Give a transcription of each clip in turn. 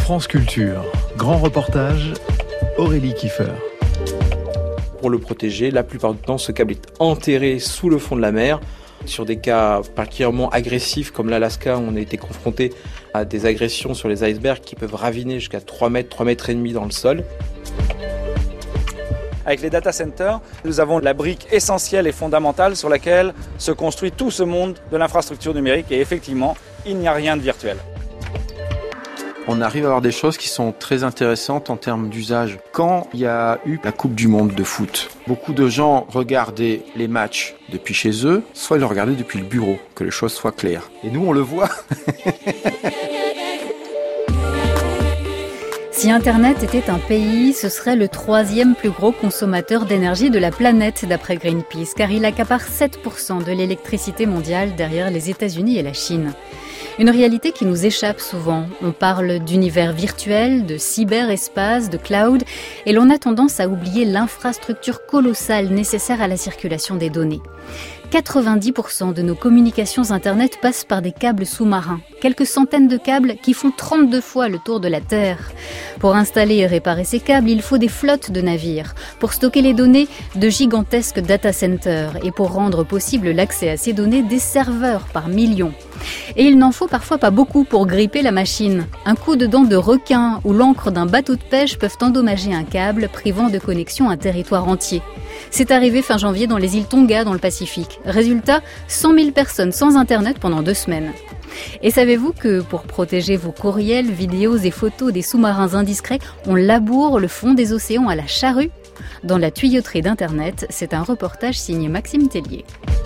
France Culture, grand reportage, Aurélie Kiefer. Pour le protéger, la plupart du temps, ce câble est enterré sous le fond de la mer. Sur des cas particulièrement agressifs comme l'Alaska, où on a été confronté à des agressions sur les icebergs qui peuvent raviner jusqu'à 3 mètres, 3 mètres et demi dans le sol. Avec les data centers, nous avons la brique essentielle et fondamentale sur laquelle se construit tout ce monde de l'infrastructure numérique. Et effectivement, il n'y a rien de virtuel. On arrive à avoir des choses qui sont très intéressantes en termes d'usage. Quand il y a eu la Coupe du Monde de foot, beaucoup de gens regardaient les matchs depuis chez eux, soit ils le regardaient depuis le bureau, que les choses soient claires. Et nous, on le voit. Si Internet était un pays, ce serait le 3e plus gros consommateur d'énergie de la planète, d'après Greenpeace, car il accapare 7% de l'électricité mondiale derrière les États-Unis et la Chine. Une réalité qui nous échappe souvent. On parle d'univers virtuel, de cyberespace, de cloud, et l'on a tendance à oublier l'infrastructure colossale nécessaire à la circulation des données. 90% de nos communications Internet passent par des câbles sous-marins. Quelques centaines de câbles qui font 32 fois le tour de la Terre. Pour installer et réparer ces câbles, il faut des flottes de navires. Pour stocker les données, de gigantesques data centers. Et pour rendre possible l'accès à ces données, des serveurs par millions. Et il n'en faut parfois pas beaucoup pour gripper la machine. Un coup de dent de requin ou l'encre d'un bateau de pêche peuvent endommager un câble, privant de connexion un territoire entier. C'est arrivé fin janvier dans les îles Tonga, dans le Pacifique. Résultat, 100 000 personnes sans Internet pendant 2 semaines. Et savez-vous que pour protéger vos courriels, vidéos et photos des sous-marins indiscrets, on laboure le fond des océans à la charrue ? Dans la tuyauterie d'Internet, c'est un reportage signé Maxime Tellier.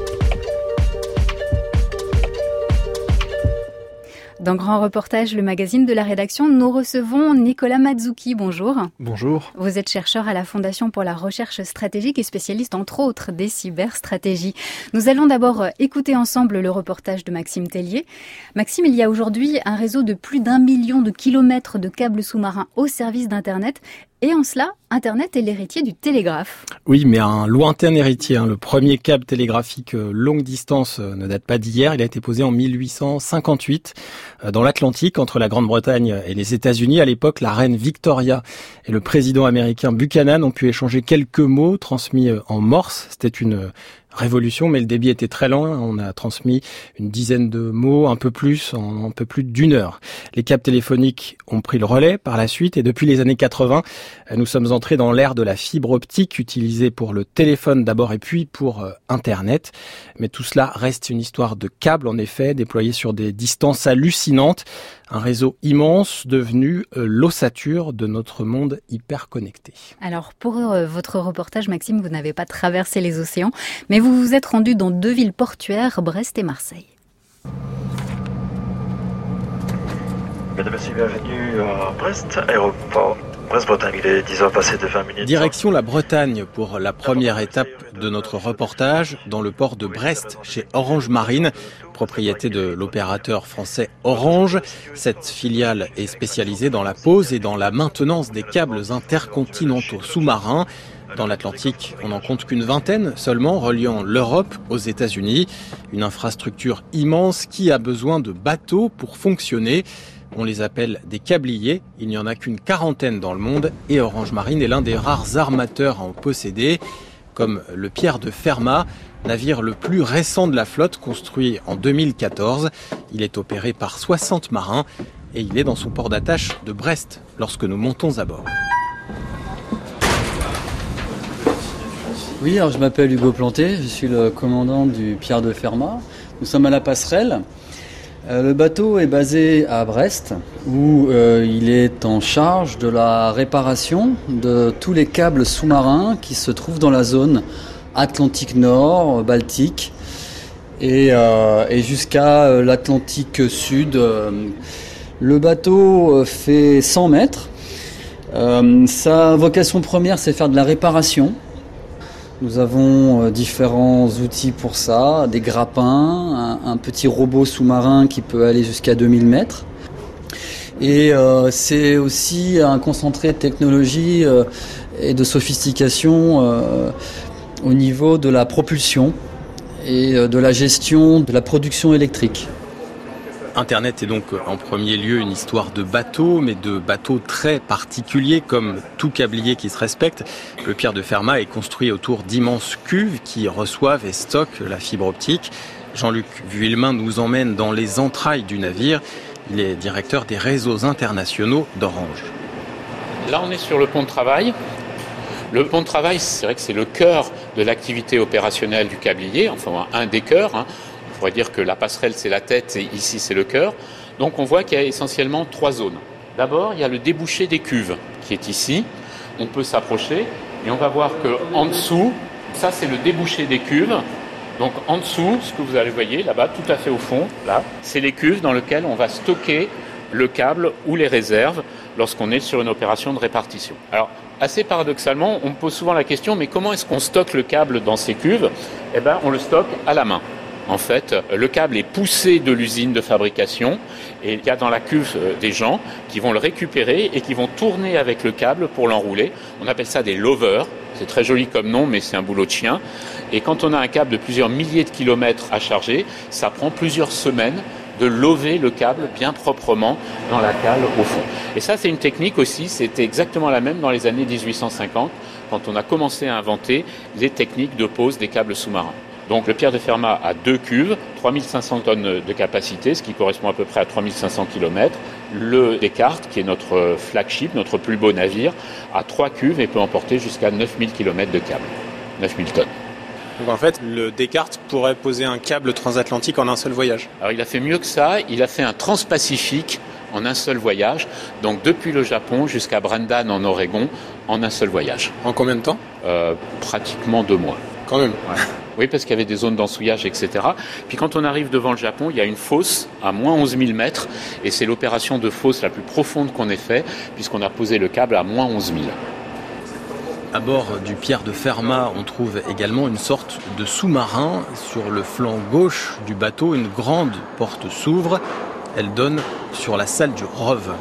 Dans Grand Reportage, le magazine de la rédaction, nous recevons Nicolas Mazzucchi. Bonjour. Bonjour. Vous êtes chercheur à la Fondation pour la recherche stratégique et spécialiste, entre autres, des cyberstratégies. Nous allons d'abord écouter ensemble le reportage de Maxime Tellier. Maxime, il y a aujourd'hui un réseau de plus d'1 million de kilomètres de câbles sous-marins au service d'Internet. Et en cela, Internet est l'héritier du télégraphe. Oui, mais un lointain héritier. Le premier câble télégraphique longue distance ne date pas d'hier. Il a été posé en 1858 dans l'Atlantique entre la Grande-Bretagne et les États-Unis. À l'époque, la reine Victoria et le président américain Buchanan ont pu échanger quelques mots transmis en morse. C'était une révolution, mais le débit était très lent. On a transmis une dizaine de mots, un peu plus, en un peu plus d'1 heure. Les câbles téléphoniques ont pris le relais par la suite et depuis les années 80, nous sommes entrés dans l'ère de la fibre optique utilisée pour le téléphone d'abord et puis pour Internet. Mais tout cela reste une histoire de câbles, en effet, déployés sur des distances hallucinantes. Un réseau immense devenu l'ossature de notre monde hyper connecté. Alors pour votre reportage, Maxime, vous n'avez pas traversé les océans, mais vous vous êtes rendu dans 2 villes portuaires, Brest et Marseille. Mesdames et messieurs, bienvenue à Brest, aéroport Brest-Bretagne, il est 10h passé de 20 minutes. Direction la Bretagne pour la première étape de notre reportage dans le port de Brest chez Orange Marine, propriété de l'opérateur français Orange. Cette filiale est spécialisée dans la pose et dans la maintenance des câbles intercontinentaux sous-marins. Dans l'Atlantique, on n'en compte qu'une vingtaine seulement, reliant l'Europe aux États-Unis. Une infrastructure immense qui a besoin de bateaux pour fonctionner. On les appelle des câbliers. Il n'y en a qu'une quarantaine dans le monde et Orange Marine est l'un des rares armateurs à en posséder. Comme le Pierre de Fermat, navire le plus récent de la flotte, construit en 2014. Il est opéré par 60 marins et il est dans son port d'attache de Brest lorsque nous montons à bord. Oui, alors je m'appelle Hugo Planté, je suis le commandant du Pierre de Fermat. Nous sommes à la passerelle. Le bateau est basé à Brest, où il est en charge de la réparation de tous les câbles sous-marins qui se trouvent dans la zone Atlantique Nord, Baltique, et jusqu'à l'Atlantique Sud. Le bateau fait 100 mètres. Sa vocation première, c'est faire de la réparation. Nous avons différents outils pour ça, des grappins, un petit robot sous-marin qui peut aller jusqu'à 2000 mètres. Et c'est aussi un concentré de technologie et de sophistication au niveau de la propulsion et de la gestion de la production électrique. Internet est donc en premier lieu une histoire de bateaux, mais de bateaux très particuliers, comme tout câblier qui se respecte. Le Pierre de Fermat est construit autour d'immenses cuves qui reçoivent et stockent la fibre optique. Jean-Luc Vuillemin nous emmène dans les entrailles du navire. Il est directeur des réseaux internationaux d'Orange. Là, on est sur le pont de travail. Le pont de travail, c'est vrai que c'est le cœur de l'activité opérationnelle du câblier, enfin un des cœurs. On pourrait dire que la passerelle, c'est la tête et ici, c'est le cœur. Donc on voit qu'il y a essentiellement 3 zones. D'abord, il y a le débouché des cuves qui est ici. On peut s'approcher et on va voir qu'en dessous, ça c'est le débouché des cuves. Donc en dessous, ce que vous allez voir là-bas, tout à fait au fond, là, c'est les cuves dans lesquelles on va stocker le câble ou les réserves lorsqu'on est sur une opération de répartition. Alors, assez paradoxalement, on me pose souvent la question, mais comment est-ce qu'on stocke le câble dans ces cuves ? Eh bien, on le stocke à la main. En fait, le câble est poussé de l'usine de fabrication et il y a dans la cuve des gens qui vont le récupérer et qui vont tourner avec le câble pour l'enrouler. On appelle ça des lovers. C'est très joli comme nom, mais c'est un boulot de chien. Et quand on a un câble de plusieurs milliers de kilomètres à charger, ça prend plusieurs semaines de lover le câble bien proprement dans la cale au fond. Et ça, c'est une technique aussi, c'était exactement la même dans les années 1850, quand on a commencé à inventer les techniques de pose des câbles sous-marins. Donc le Pierre de Fermat a 2 cuves, 3500 tonnes de capacité, ce qui correspond à peu près à 3500 km. Le Descartes, qui est notre flagship, notre plus beau navire, a 3 cuves et peut emporter jusqu'à 9000 km de câble, 9000 tonnes. Donc en fait, le Descartes pourrait poser un câble transatlantique en un seul voyage. Alors il a fait mieux que ça, il a fait un transpacifique en un seul voyage, donc depuis le Japon jusqu'à Brandon en Oregon, en un seul voyage. En combien de temps ? Pratiquement 2 mois. Quand même. Ouais. Oui, parce qu'il y avait des zones d'ensouillage, etc. Puis quand on arrive devant le Japon, il y a une fosse à moins 11 000 mètres, et c'est l'opération de fosse la plus profonde qu'on ait fait, puisqu'on a posé le câble à moins 11 000. À bord du Pierre de Fermat, on trouve également une sorte de sous-marin. Sur le flanc gauche du bateau, une grande porte s'ouvre. Elle donne sur la salle du ROV.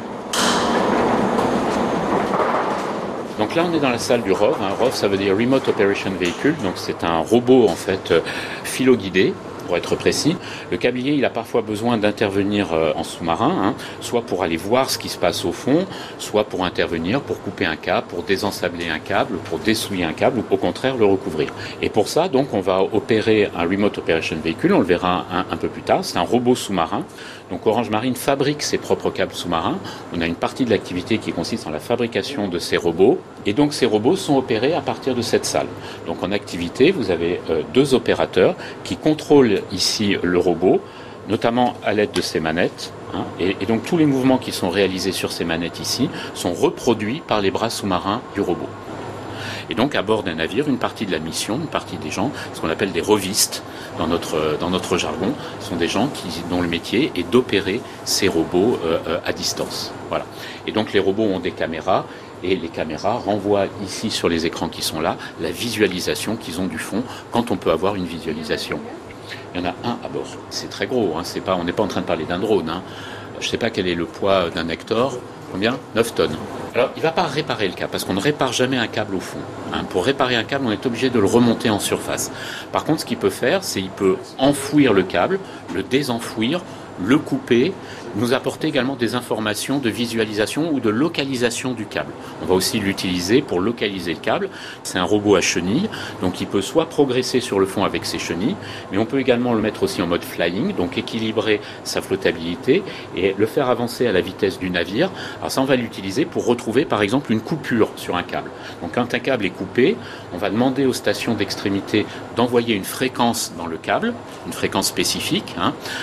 Donc là, on est dans la salle du ROV. ROV, ça veut dire Remote Operation Vehicle. Donc c'est un robot, en fait, philo-guidé. Pour être précis, le câblier, il a parfois besoin d'intervenir en sous-marin, soit pour aller voir ce qui se passe au fond, soit pour intervenir, pour couper un câble, pour désensabler un câble, pour dessouiller un câble, ou au contraire le recouvrir. Et pour ça, donc, on va opérer un Remote Operation Vehicle, on le verra un peu plus tard, c'est un robot sous-marin. Donc Orange Marine fabrique ses propres câbles sous-marins. On a une partie de l'activité qui consiste en la fabrication de ces robots. Et donc ces robots sont opérés à partir de cette salle. Donc en activité, vous avez 2 opérateurs qui contrôlent ici le robot, notamment à l'aide de ces manettes. Et donc tous les mouvements qui sont réalisés sur ces manettes ici sont reproduits par les bras sous-marins du robot. Et donc à bord d'un navire, une partie de la mission, une partie des gens, ce qu'on appelle des revistes dans notre jargon, sont des gens dont le métier est d'opérer ces robots à distance. Voilà. Et donc les robots ont des caméras et les caméras renvoient ici sur les écrans qui sont là la visualisation qu'ils ont du fond quand on peut avoir une visualisation. Il y en a un à bord. C'est très gros, on n'est pas en train de parler d'un drone. Je ne sais pas quel est le poids d'un Hector. Combien ? 9 tonnes. Alors, il ne va pas réparer le câble, parce qu'on ne répare jamais un câble au fond. Pour réparer un câble, on est obligé de le remonter en surface. Par contre, ce qu'il peut faire, c'est qu'il peut enfouir le câble, le désenfouir, le couper, nous apporter également des informations de visualisation ou de localisation du câble. On va aussi l'utiliser pour localiser le câble. C'est un robot à chenilles, donc il peut soit progresser sur le fond avec ses chenilles, mais on peut également le mettre aussi en mode flying, donc équilibrer sa flottabilité et le faire avancer à la vitesse du navire. Alors ça, on va l'utiliser pour retrouver par exemple une coupure sur un câble. Donc quand un câble est coupé, on va demander aux stations d'extrémité d'envoyer une fréquence dans le câble, une fréquence spécifique.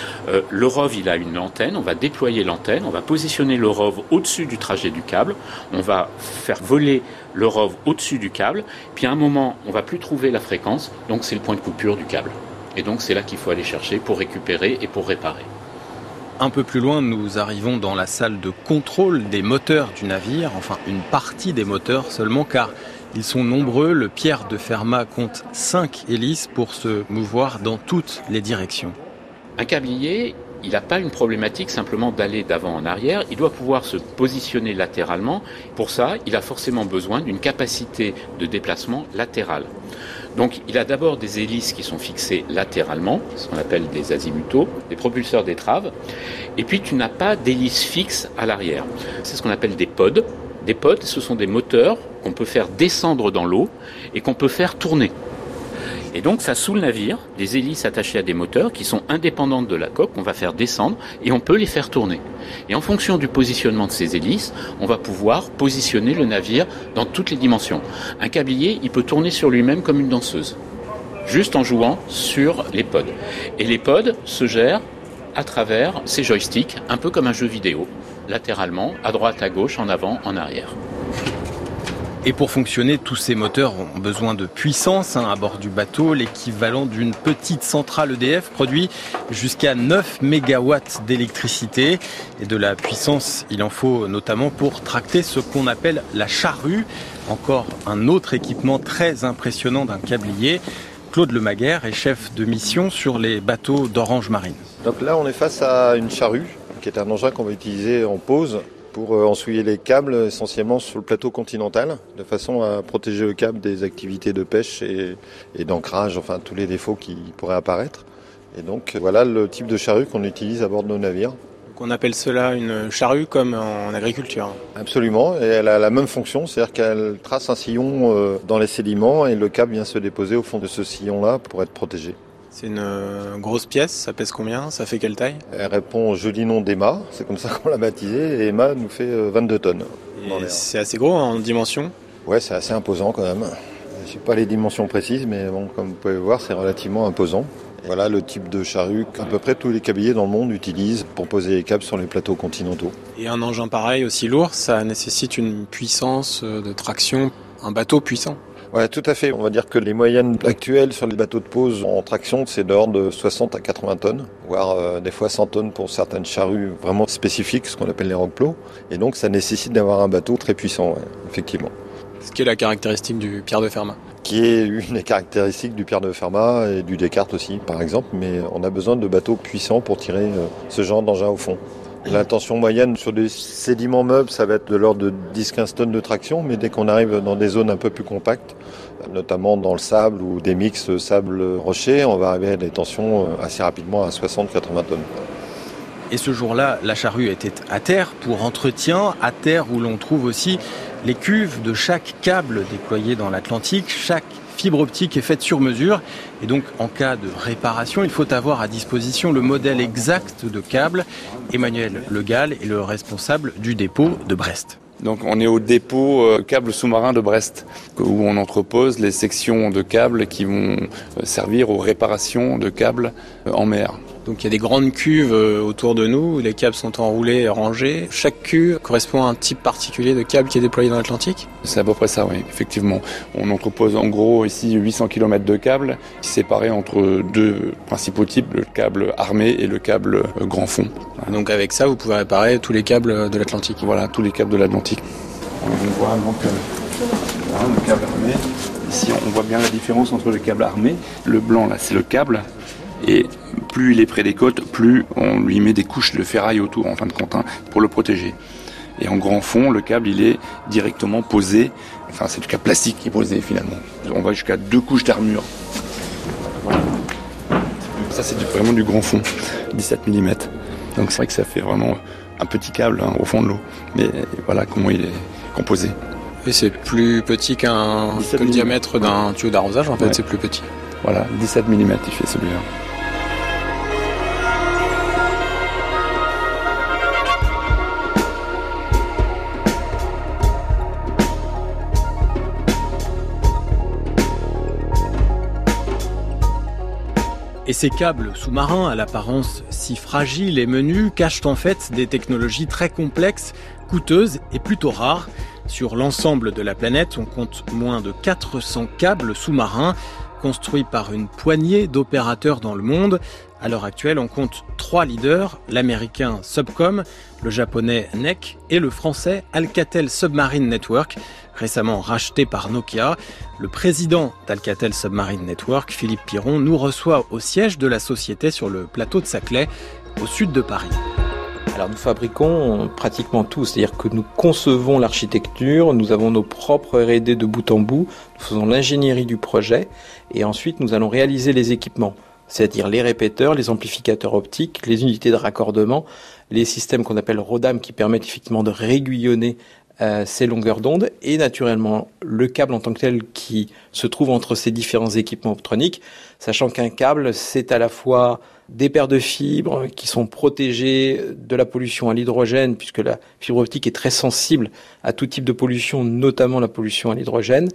Le ROV, il a une antenne, on va déployer l'antenne, on va positionner le ROV au-dessus du trajet du câble, on va faire voler le ROV au-dessus du câble, puis à un moment, on ne va plus trouver la fréquence, donc c'est le point de coupure du câble. Et donc c'est là qu'il faut aller chercher pour récupérer et pour réparer. Un peu plus loin, nous arrivons dans la salle de contrôle des moteurs du navire, enfin une partie des moteurs seulement, car ils sont nombreux. Le Pierre de Fermat compte 5 hélices pour se mouvoir dans toutes les directions. Un câblier, il n'a pas une problématique simplement d'aller d'avant en arrière, il doit pouvoir se positionner latéralement. Pour ça, il a forcément besoin d'une capacité de déplacement latérale. Donc il a d'abord des hélices qui sont fixées latéralement, ce qu'on appelle des azimutaux, des propulseurs d'étrave, et puis tu n'as pas d'hélice fixe à l'arrière. C'est ce qu'on appelle des pods. Des pods, ce sont des moteurs qu'on peut faire descendre dans l'eau et qu'on peut faire tourner. Et donc ça sous le navire, des hélices attachées à des moteurs qui sont indépendantes de la coque, qu'on va faire descendre et on peut les faire tourner. Et en fonction du positionnement de ces hélices, on va pouvoir positionner le navire dans toutes les dimensions. Un câblier, il peut tourner sur lui-même comme une danseuse, juste en jouant sur les pods. Et les pods se gèrent à travers ces joysticks, un peu comme un jeu vidéo, latéralement, à droite, à gauche, en avant, en arrière. Et pour fonctionner, tous ces moteurs ont besoin de puissance à bord du bateau. L'équivalent d'une petite centrale EDF produit jusqu'à 9 mégawatts d'électricité. Et de la puissance, il en faut notamment pour tracter ce qu'on appelle la charrue. Encore un autre équipement très impressionnant d'un câblier. Claude Lemaguère est chef de mission sur les bateaux d'Orange Marine. Donc là, on est face à une charrue, qui est un engin qu'on va utiliser en pause pour ensouiller les câbles essentiellement sur le plateau continental, de façon à protéger le câble des activités de pêche et d'ancrage, enfin tous les défauts qui pourraient apparaître. Et donc voilà le type de charrue qu'on utilise à bord de nos navires. Donc on appelle cela une charrue comme en agriculture. Absolument, et elle a la même fonction, c'est-à-dire qu'elle trace un sillon dans les sédiments et le câble vient se déposer au fond de ce sillon-là pour être protégé. C'est une grosse pièce, ça pèse combien? Ça fait quelle taille? Elle répond au joli nom d'Emma, c'est comme ça qu'on l'a baptisée, et Emma nous fait 22 tonnes. Et c'est assez gros en dimension? Ouais, c'est assez imposant quand même. Je sais pas les dimensions précises, mais bon, comme vous pouvez le voir, c'est relativement imposant. Et voilà le type de charrue qu'à peu près tous les câbliers dans le monde utilisent pour poser les câbles sur les plateaux continentaux. Et un engin pareil, aussi lourd, ça nécessite une puissance de traction, un bateau puissant? Ouais, tout à fait. On va dire que les moyennes actuelles sur les bateaux de pose en traction, c'est de l'ordre de 60 à 80 tonnes, voire des fois 100 tonnes pour certaines charrues vraiment spécifiques, ce qu'on appelle les rock-plows. Et donc ça nécessite d'avoir un bateau très puissant, ouais, effectivement. Ce qui est la caractéristique du Pierre de Fermat. Qui est une des caractéristiques du Pierre de Fermat et du Descartes aussi, par exemple. Mais on a besoin de bateaux puissants pour tirer ce genre d'engin au fond. La tension moyenne sur des sédiments meubles, ça va être de l'ordre de 10-15 tonnes de traction, mais dès qu'on arrive dans des zones un peu plus compactes, notamment dans le sable ou des mix sable-rocher, on va arriver à des tensions assez rapidement à 60-80 tonnes. Et ce jour-là, la charrue était à terre pour entretien, à terre où l'on trouve aussi les cuves de chaque câble déployé dans l'Atlantique. Chaque fibre optique est faite sur mesure. Et donc, en cas de réparation, il faut avoir à disposition le modèle exact de câble. Emmanuel Le Gall est le responsable du dépôt de Brest. Donc on est au dépôt câble sous-marin de Brest, où on entrepose les sections de câbles qui vont servir aux réparations de câbles en mer. Donc il y a des grandes cuves autour de nous, où les câbles sont enroulés et rangés. Chaque cuve correspond à un type particulier de câble qui est déployé dans l'Atlantique? C'est à peu près ça, oui, effectivement. On entrepose en gros ici 800 km de câbles, séparés entre deux principaux types, le câble armé et le câble grand fond. Donc avec ça, vous pouvez réparer tous les câbles de l'Atlantique? Voilà, tous les câbles de l'Atlantique. On voit donc le câble armé. Ici, on voit bien la différence entre le câble armé. Le blanc, là, c'est le câble. Et plus il est près des côtes, plus on lui met des couches de ferraille autour, en fin de compte, pour le protéger. Et en grand fond, le câble, il est directement posé. Enfin, c'est du câble plastique qui est posé, finalement. On va jusqu'à 2 couches d'armure. Voilà. Ça, c'est vraiment du grand fond, 17 mm. Donc c'est vrai que ça fait vraiment un petit câble au fond de l'eau. Mais voilà comment il est composé. Et c'est plus petit que le diamètre d'un tuyau d'arrosage, en fait, ouais. C'est plus petit. Voilà, 17 mm il fait celui-là. Et ces câbles sous-marins, à l'apparence si fragiles et menus, cachent en fait des technologies très complexes, coûteuses et plutôt rares. Sur l'ensemble de la planète, on compte moins de 400 câbles sous-marins, construits par une poignée d'opérateurs dans le monde. À l'heure actuelle, on compte 3 leaders, l'américain Subcom, le japonais NEC et le français Alcatel Submarine Network, récemment racheté par Nokia. Le président d'Alcatel Submarine Network, Philippe Piron, nous reçoit au siège de la société sur le plateau de Saclay. au sud de Paris. Alors nous fabriquons pratiquement tout, c'est-à-dire que nous concevons l'architecture, nous avons nos propres R&D de bout en bout, nous faisons l'ingénierie du projet et ensuite nous allons réaliser les équipements, c'est-à-dire les répéteurs, les amplificateurs optiques, les unités de raccordement, les systèmes qu'on appelle RODAM qui permettent effectivement de réguillonner ces longueurs d'onde et naturellement le câble en tant que tel qui se trouve entre ces différents équipements optroniques, sachant qu'un câble c'est à la fois des paires de fibres qui sont protégées de la pollution à l'hydrogène, puisque la fibre optique est très sensible à tout type de pollution, notamment la pollution à l'hydrogène,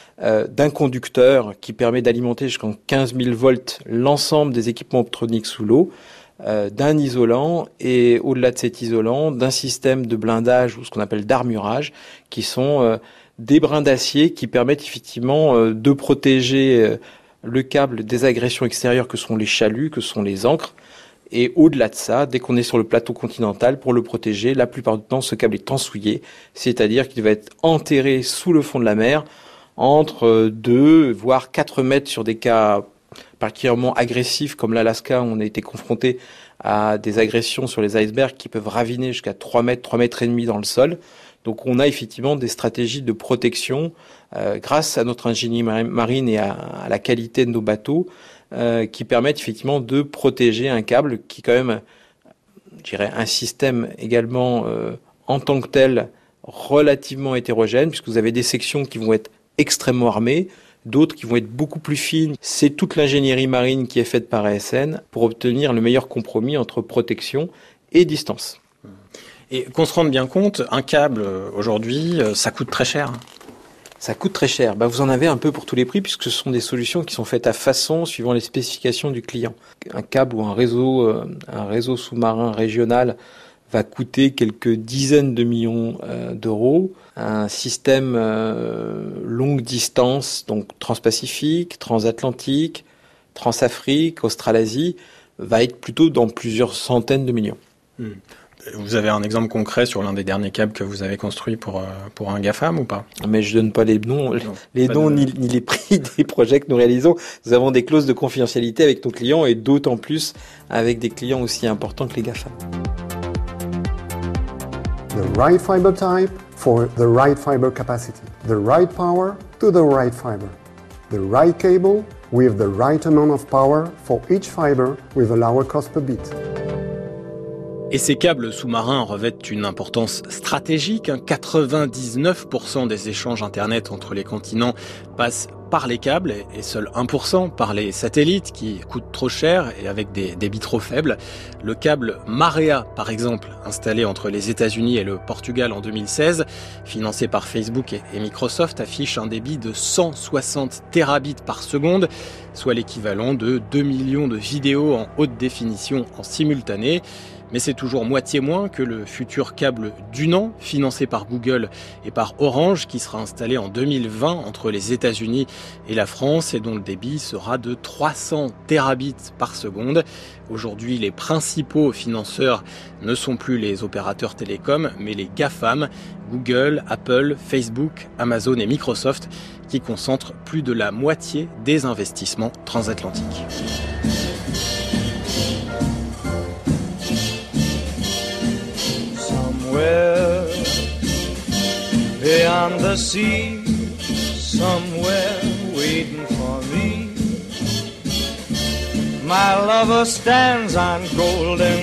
d'un conducteur qui permet d'alimenter jusqu'en 15 000 volts l'ensemble des équipements optroniques sous l'eau, d'un isolant et au-delà de cet isolant, d'un système de blindage ou ce qu'on appelle d'armurage, qui sont des brins d'acier qui permettent effectivement de protéger le câble des agressions extérieures que sont les chaluts, que sont les ancres. Et au-delà de ça, dès qu'on est sur le plateau continental, pour le protéger, la plupart du temps, ce câble est ensouillé, c'est-à-dire qu'il va être enterré sous le fond de la mer, entre 2 voire 4 mètres sur des cas particulièrement agressifs, comme l'Alaska, où on a été confronté à des agressions sur les icebergs qui peuvent raviner jusqu'à 3 mètres, 3 mètres et demi dans le sol. Donc on a effectivement des stratégies de protection grâce à notre ingénierie marine et à la qualité de nos bateaux qui permettent effectivement de protéger un câble qui est quand même, je dirais, un système également en tant que tel relativement hétérogène, puisque vous avez des sections qui vont être extrêmement armées, d'autres qui vont être beaucoup plus fines. C'est toute l'ingénierie marine qui est faite par ASN pour obtenir le meilleur compromis entre protection et distance. Et qu'on se rende bien compte, un câble aujourd'hui, ça coûte très cher. Ça coûte très cher. Vous en avez un peu pour tous les prix puisque ce sont des solutions qui sont faites à façon suivant les spécifications du client. Un câble ou un réseau sous-marin régional va coûter quelques dizaines de millions d'euros. Un système longue distance, donc transpacifique, transatlantique, transafrique, Australasie, va être plutôt dans plusieurs centaines de millions. Vous avez un exemple concret sur l'un des derniers câbles que vous avez construit pour un GAFAM ou pas? Mais je donne pas les noms, ni les prix des projets que nous réalisons. Nous avons des clauses de confidentialité avec nos clients et d'autant plus avec des clients aussi importants que les GAFAM. The right fiber type for the right fiber capacity. The right power to the right fiber. The right cable with the right amount of power for each fiber with a lower cost per bit. Et ces câbles sous-marins revêtent une importance stratégique. 99% des échanges Internet entre les continents passent par les câbles et seul 1% par les satellites qui coûtent trop cher et avec des débits trop faibles. Le câble Marea, par exemple, installé entre les États-Unis et le Portugal en 2016, financé par Facebook et Microsoft, affiche un débit de 160 terabits par seconde, soit l'équivalent de 2 millions de vidéos en haute définition en simultané. Mais c'est toujours moitié moins que le futur câble Dunan, financé par Google et par Orange, qui sera installé en 2020 entre les États-Unis et la France et dont le débit sera de 300 terabits par seconde. Aujourd'hui, les principaux financeurs ne sont plus les opérateurs télécoms, mais les GAFAM, Google, Apple, Facebook, Amazon et Microsoft, qui concentrent plus de la moitié des investissements transatlantiques. Somewhere beyond the sea, somewhere waiting for me, my lover stands on golden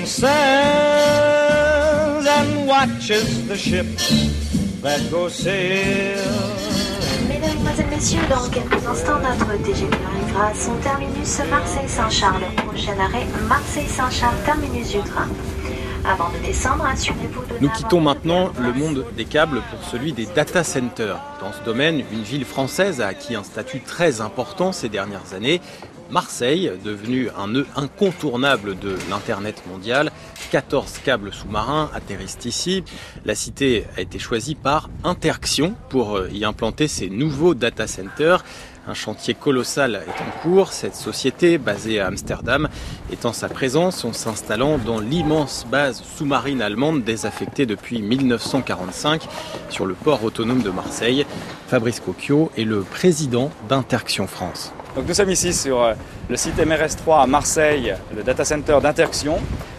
sands and watches the ships that go sail. Mesdames, Mesdemoiselles, Messieurs, dans quelques instants, notre TGV arrivera à son terminus Marseille-Saint-Charles. Prochain arrêt, Marseille-Saint-Charles, terminus du train. Avant de descendre, assurez-vous de... Nous quittons maintenant le monde des câbles pour celui des data centers. Dans ce domaine, une ville française a acquis un statut très important ces dernières années. Marseille, devenue un nœud incontournable de l'Internet mondial. 14 câbles sous-marins atterrissent ici. La cité a été choisie par Interxion pour y implanter ces nouveaux data centers. Un chantier colossal est en cours. Cette société, basée à Amsterdam, étend sa présence en s'installant dans l'immense base sous-marine allemande désaffectée depuis 1945 sur le port autonome de Marseille. Fabrice Cocchio est le président d'Interxion France. Donc nous sommes ici sur le site MRS3 à Marseille, le data center d'Interxion.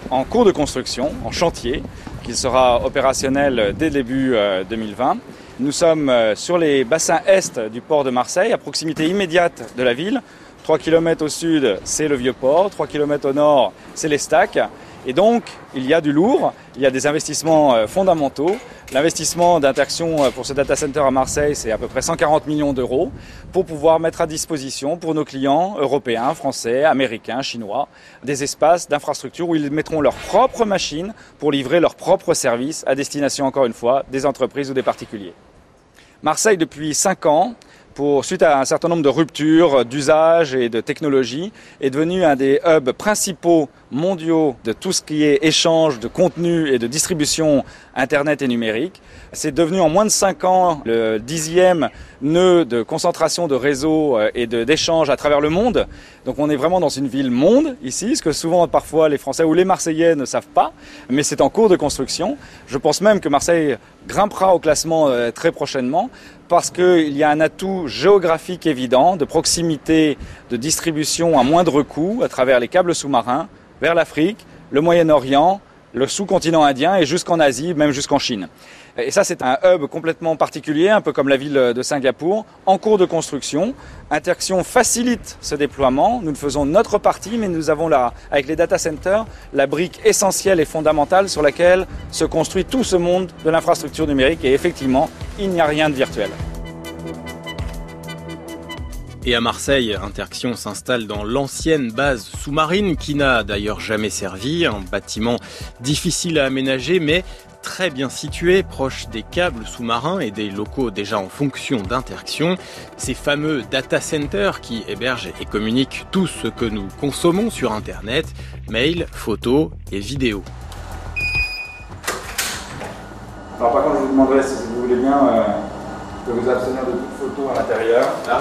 en cours de construction, en chantier, qui sera opérationnel dès début 2020. Nous sommes sur les bassins est du port de Marseille, à proximité immédiate de la ville. 3 km au sud, c'est le Vieux-Port. 3 km au nord, c'est les Stacks. Et donc, il y a du lourd, il y a des investissements fondamentaux. L'investissement d'Interxion pour ce data center à Marseille, c'est à peu près 140 millions d'euros pour pouvoir mettre à disposition pour nos clients européens, français, américains, chinois, des espaces d'infrastructure où ils mettront leurs propres machines pour livrer leurs propres services à destination, encore une fois, des entreprises ou des particuliers. Marseille, depuis 5 ans, suite à un certain nombre de ruptures d'usage et de technologie, est devenu un des hubs principaux mondiaux de tout ce qui est échange de contenu et de distribution Internet et numérique. C'est devenu en moins de 5 ans le 10e nœud de concentration de réseaux et d'échanges à travers le monde. Donc on est vraiment dans une ville monde ici, ce que souvent parfois les Français ou les Marseillais ne savent pas, mais c'est en cours de construction. Je pense même que Marseille grimpera au classement très prochainement parce qu'il y a un atout géographique évident de proximité de distribution à moindre coût à travers les câbles sous-marins vers l'Afrique, le Moyen-Orient, le sous-continent indien et jusqu'en Asie, même jusqu'en Chine. Et ça, c'est un hub complètement particulier, un peu comme la ville de Singapour, en cours de construction. Interxion facilite ce déploiement. Nous faisons notre partie, mais nous avons là, avec les data centers, la brique essentielle et fondamentale sur laquelle se construit tout ce monde de l'infrastructure numérique. Et effectivement, il n'y a rien de virtuel. Et à Marseille, Interxion s'installe dans l'ancienne base sous-marine qui n'a d'ailleurs jamais servi, un bâtiment difficile à aménager mais très bien situé, proche des câbles sous-marins et des locaux déjà en fonction d'Interxion. Ces fameux data centers qui hébergent et communiquent tout ce que nous consommons sur Internet, mail, photos et vidéos. Alors par contre, je vous demanderai si vous voulez bien de vous abstenir de toute photo à l'intérieur. Là.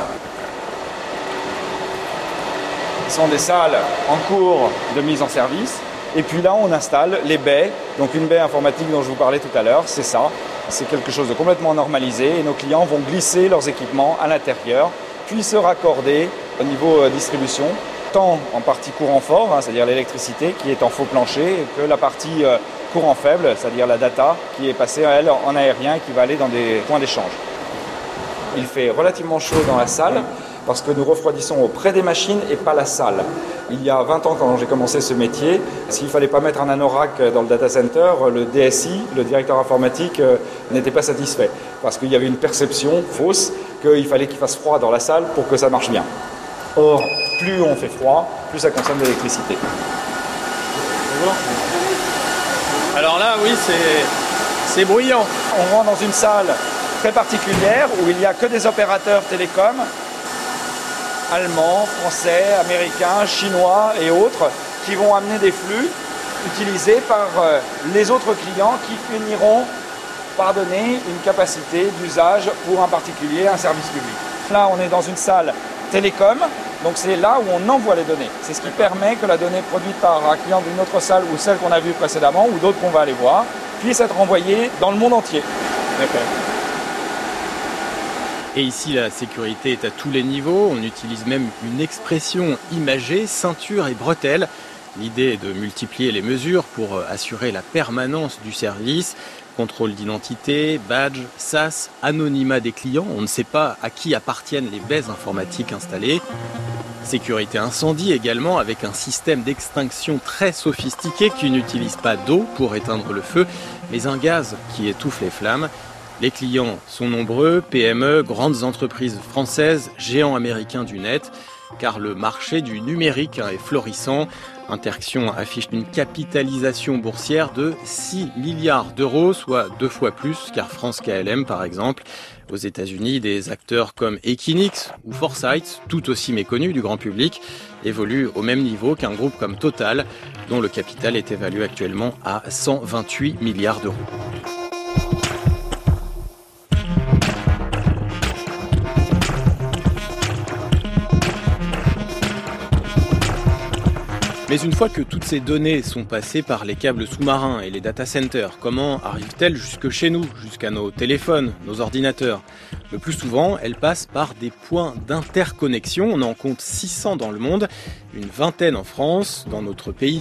Ce sont des salles en cours de mise en service. Et puis là, on installe les baies. Donc une baie informatique dont je vous parlais tout à l'heure, c'est ça. C'est quelque chose de complètement normalisé et nos clients vont glisser leurs équipements à l'intérieur, puis se raccorder au niveau distribution, tant en partie courant fort, c'est-à-dire l'électricité qui est en faux plancher, que la partie courant faible, c'est-à-dire la data qui est passée elle en aérien et qui va aller dans des points d'échange. Il fait relativement chaud dans la salle parce que nous refroidissons auprès des machines et pas la salle. Il y a 20 ans, quand j'ai commencé ce métier, s'il ne fallait pas mettre un anorak dans le data center, le DSI, le directeur informatique, n'était pas satisfait. Parce qu'il y avait une perception fausse qu'il fallait qu'il fasse froid dans la salle pour que ça marche bien. Or, plus on fait froid, plus ça consomme de l'électricité. Bonjour. Alors là, oui, c'est bruyant. On rentre dans une salle très particulière où il n'y a que des opérateurs télécoms, allemands, français, américains, chinois et autres, qui vont amener des flux utilisés par les autres clients qui finiront par donner une capacité d'usage pour un particulier, un service public. Là, on est dans une salle télécom, donc c'est là où on envoie les données. C'est ce qui permet que la donnée produite par un client d'une autre salle ou celle qu'on a vue précédemment ou d'autres qu'on va aller voir, puisse être envoyée dans le monde entier. D'accord. Et ici, la sécurité est à tous les niveaux. On utilise même une expression imagée, ceinture et bretelles. L'idée est de multiplier les mesures pour assurer la permanence du service. Contrôle d'identité, badge, SAS, anonymat des clients. On ne sait pas à qui appartiennent les baies informatiques installées. Sécurité incendie également, avec un système d'extinction très sophistiqué qui n'utilise pas d'eau pour éteindre le feu, mais un gaz qui étouffe les flammes. Les clients sont nombreux, PME, grandes entreprises françaises, géants américains du net, car le marché du numérique est florissant. Interxion affiche une capitalisation boursière de 6 milliards d'euros, soit 2 fois plus qu'Air France KLM par exemple. Aux États-Unis, des acteurs comme Equinix ou Foresight, tout aussi méconnus du grand public, évoluent au même niveau qu'un groupe comme Total, dont le capital est évalué actuellement à 128 milliards d'euros. Mais une fois que toutes ces données sont passées par les câbles sous-marins et les data centers, comment arrivent-elles jusque chez nous, jusqu'à nos téléphones, nos ordinateurs ? Le plus souvent, elles passent par des points d'interconnexion. On en compte 600 dans le monde, une vingtaine en France. Dans notre pays,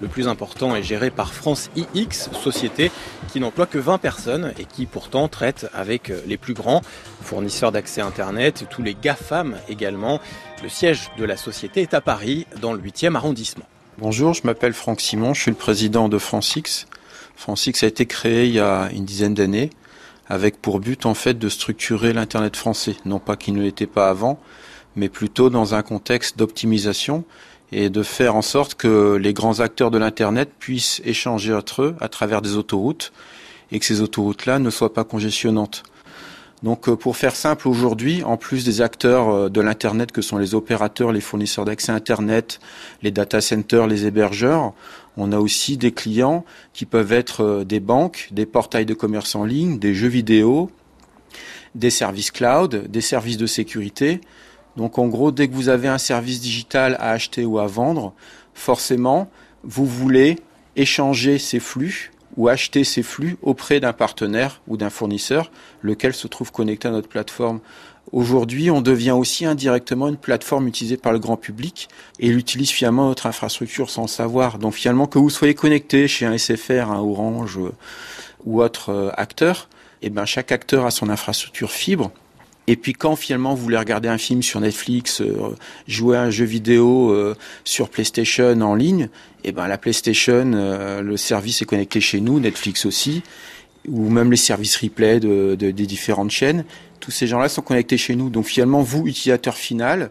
Le plus important est géré par France iX, société qui n'emploie que 20 personnes et qui pourtant traite avec les plus grands, fournisseurs d'accès Internet, tous les GAFAM également. Le siège de la société est à Paris, dans le 8e arrondissement. Bonjour, je m'appelle Franck Simon, je suis le président de France X. France X a été créé il y a une dizaine d'années avec pour but en fait de structurer l'Internet français. Non pas qu'il ne l'était pas avant, mais plutôt dans un contexte d'optimisation et de faire en sorte que les grands acteurs de l'Internet puissent échanger entre eux à travers des autoroutes et que ces autoroutes-là ne soient pas congestionnantes. Donc pour faire simple, aujourd'hui, en plus des acteurs de l'Internet que sont les opérateurs, les fournisseurs d'accès Internet, les data centers, les hébergeurs, on a aussi des clients qui peuvent être des banques, des portails de commerce en ligne, des jeux vidéo, des services cloud, des services de sécurité. Donc en gros, dès que vous avez un service digital à acheter ou à vendre, forcément, vous voulez échanger ces flux ou acheter ces flux auprès d'un partenaire ou d'un fournisseur, lequel se trouve connecté à notre plateforme. Aujourd'hui, on devient aussi indirectement une plateforme utilisée par le grand public et il utilise finalement notre infrastructure sans le savoir. Donc finalement, que vous soyez connecté chez un SFR, un Orange ou autre acteur, chaque acteur a son infrastructure fibre. Et puis quand finalement vous voulez regarder un film sur Netflix, jouer à un jeu vidéo sur PlayStation en ligne, la PlayStation, le service est connecté chez nous, Netflix aussi, ou même les services replay des différentes chaînes. Tous ces gens-là sont connectés chez nous. Donc finalement, vous, utilisateur final,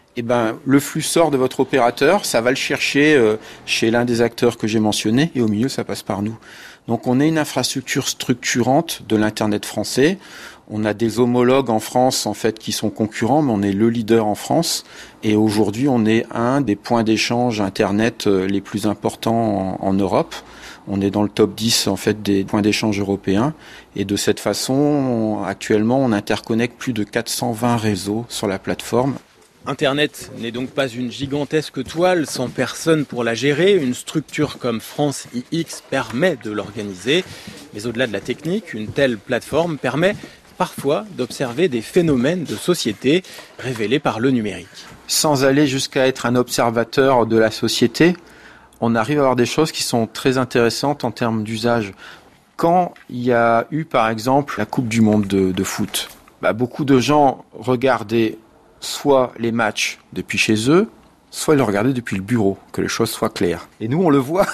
le flux sort de votre opérateur, ça va le chercher chez l'un des acteurs que j'ai mentionné, et au milieu, ça passe par nous. Donc on est une infrastructure structurante de l'Internet français. On a des homologues en France en fait qui sont concurrents, mais on est le leader en France. Et aujourd'hui, on est un des points d'échange Internet les plus importants en Europe. On est dans le top 10 en fait des points d'échange européens. Et de cette façon, actuellement, on interconnecte plus de 420 réseaux sur la plateforme. Internet n'est donc pas une gigantesque toile sans personne pour la gérer. Une structure comme France iX permet de l'organiser. Mais au-delà de la technique, une telle plateforme permet parfois d'observer des phénomènes de société révélés par le numérique. Sans aller jusqu'à être un observateur de la société, on arrive à avoir des choses qui sont très intéressantes en termes d'usage. Quand il y a eu par exemple la Coupe du Monde de foot, beaucoup de gens regardaient soit les matchs depuis chez eux, soit ils le regardaient depuis le bureau, que les choses soient claires. Et nous on le voit.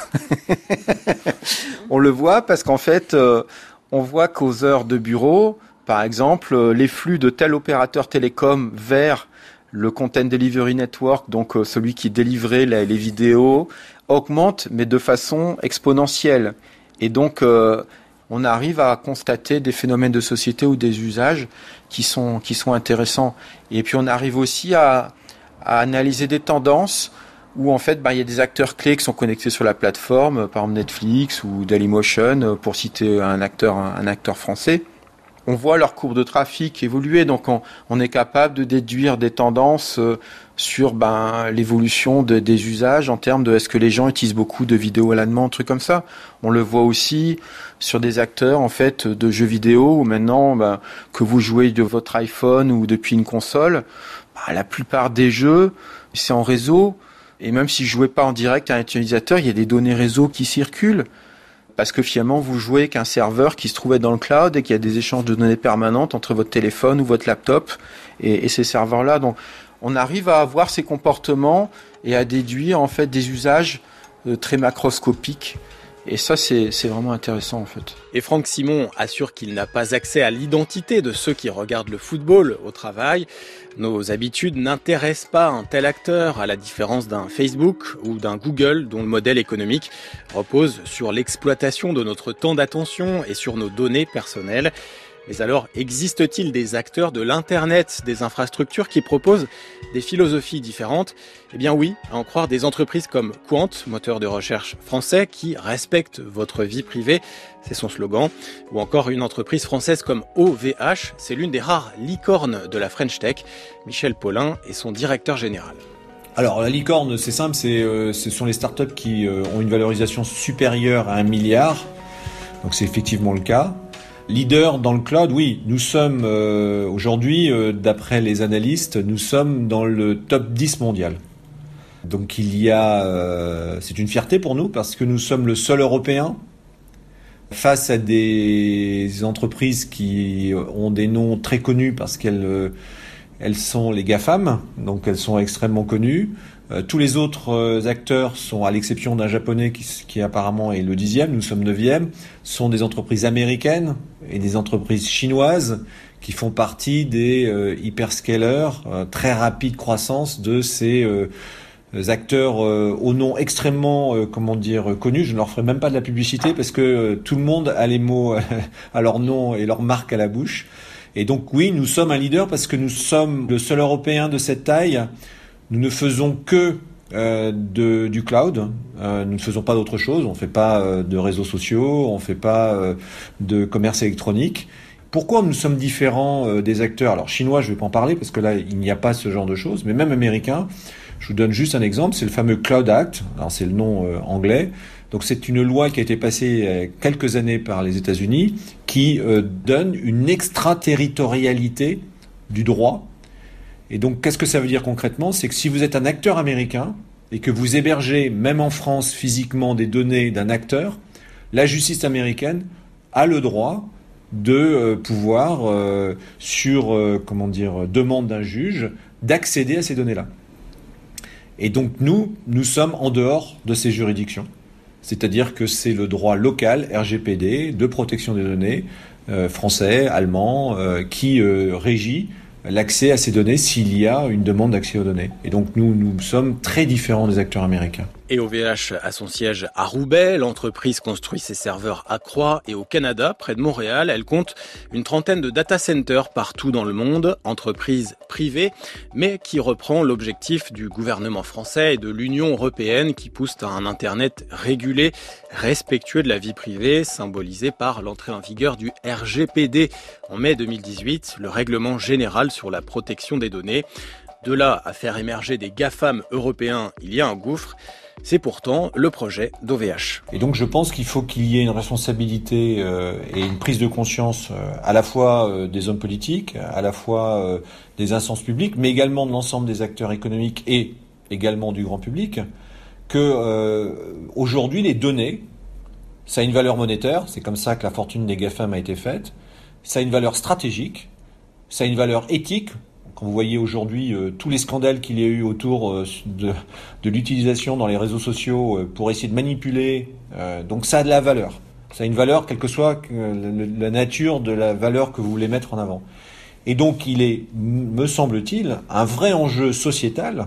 On le voit parce qu'en fait, on voit qu'aux heures de bureau, par exemple, les flux de tel opérateur télécom vers le Content Delivery Network, donc celui qui délivrait les vidéos, augmentent, mais de façon exponentielle. Et donc, on arrive à constater des phénomènes de société ou des usages qui sont intéressants. Et puis, on arrive aussi à analyser des tendances où, en fait, il y a des acteurs clés qui sont connectés sur la plateforme, par exemple Netflix ou Dailymotion, pour citer un acteur français. On voit leur courbe de trafic évoluer, donc on est capable de déduire des tendances sur l'évolution des usages en termes de est-ce que les gens utilisent beaucoup de vidéos à la demande, trucs comme ça. On le voit aussi sur des acteurs en fait de jeux vidéo où maintenant que vous jouez de votre iPhone ou depuis une console, la plupart des jeux c'est en réseau et même si je jouais pas en direct à un utilisateur, il y a des données réseau qui circulent. Parce que finalement, vous jouez avec un serveur qui se trouve être dans le cloud et qu'il y a des échanges de données permanentes entre votre téléphone ou votre laptop et ces serveurs-là. Donc, on arrive à avoir ces comportements et à déduire en fait des usages très macroscopiques. Et ça, c'est vraiment intéressant en fait. Et Franck Simon assure qu'il n'a pas accès à l'identité de ceux qui regardent le football au travail. Nos habitudes n'intéressent pas un tel acteur, à la différence d'un Facebook ou d'un Google dont le modèle économique repose sur l'exploitation de notre temps d'attention et sur nos données personnelles. Mais alors, existe-t-il des acteurs de l'Internet, des infrastructures qui proposent des philosophies différentes ? Eh bien oui, à en croire des entreprises comme Quant, moteur de recherche français, qui respecte votre vie privée, c'est son slogan, ou encore une entreprise française comme OVH, c'est l'une des rares licornes de la French Tech. Michel Paulin est son directeur général. Alors la licorne, c'est simple, ce sont les startups qui ont une valorisation supérieure à 1 milliard, donc c'est effectivement le cas. Leader dans le cloud, oui, nous sommes aujourd'hui, d'après les analystes, nous sommes dans le top 10 mondial. Donc c'est une fierté pour nous parce que nous sommes le seul Européen face à des entreprises qui ont des noms très connus parce qu'elles sont les GAFAM, donc elles sont extrêmement connues. Tous les autres acteurs sont, à l'exception d'un japonais qui apparemment est le 10e, nous sommes 9e, sont des entreprises américaines et des entreprises chinoises qui font partie des hyperscalers, très rapide croissance de ces acteurs au nom extrêmement connus. Je ne leur ferai même pas de la publicité parce que tout le monde a les mots à leur nom et leur marque à la bouche. Et donc oui, nous sommes un leader parce que nous sommes le seul Européen de cette taille. Nous ne faisons que du cloud. Nous ne faisons pas d'autre chose. On ne fait pas de réseaux sociaux. On ne fait pas de commerce électronique. Pourquoi nous sommes différents des acteurs? Alors chinois, je ne vais pas en parler parce que là, il n'y a pas ce genre de choses. Mais même américains, je vous donne juste un exemple. C'est le fameux Cloud Act. Alors c'est le nom anglais. Donc c'est une loi qui a été passée il y a quelques années par les États-Unis qui donne une extraterritorialité du droit. Et donc qu'est-ce que ça veut dire concrètement? C'est que si vous êtes un acteur américain et que vous hébergez, même en France, physiquement des données d'un acteur, la justice américaine a le droit de pouvoir, demande d'un juge, d'accéder à ces données-là. Et donc nous sommes en dehors de ces juridictions. C'est-à-dire que c'est le droit local, RGPD, de protection des données, français, allemand, qui régit l'accès à ces données s'il y a une demande d'accès aux données. Et donc nous sommes très différents des acteurs américains. Et OVH a son siège à Roubaix. L'entreprise construit ses serveurs à Croix et au Canada, près de Montréal. Elle compte une trentaine de data centers partout dans le monde, entreprise privée, mais qui reprend l'objectif du gouvernement français et de l'Union européenne qui pousse à un Internet régulé, respectueux de la vie privée, symbolisé par l'entrée en vigueur du RGPD en mai 2018, le règlement général sur la protection des données. De là à faire émerger des GAFAM européens, il y a un gouffre. C'est pourtant le projet d'OVH. Et donc je pense qu'il faut qu'il y ait une responsabilité et une prise de conscience à la fois des hommes politiques, à la fois des instances publiques, mais également de l'ensemble des acteurs économiques et également du grand public, que aujourd'hui les données, ça a une valeur monétaire, c'est comme ça que la fortune des GAFAM a été faite, ça a une valeur stratégique, ça a une valeur éthique. Quand vous voyez aujourd'hui tous les scandales qu'il y a eu autour de l'utilisation dans les réseaux sociaux pour essayer de manipuler, donc ça a de la valeur. Ça a une valeur, quelle que soit la nature de la valeur que vous voulez mettre en avant. Et donc il est, me semble-t-il, un vrai enjeu sociétal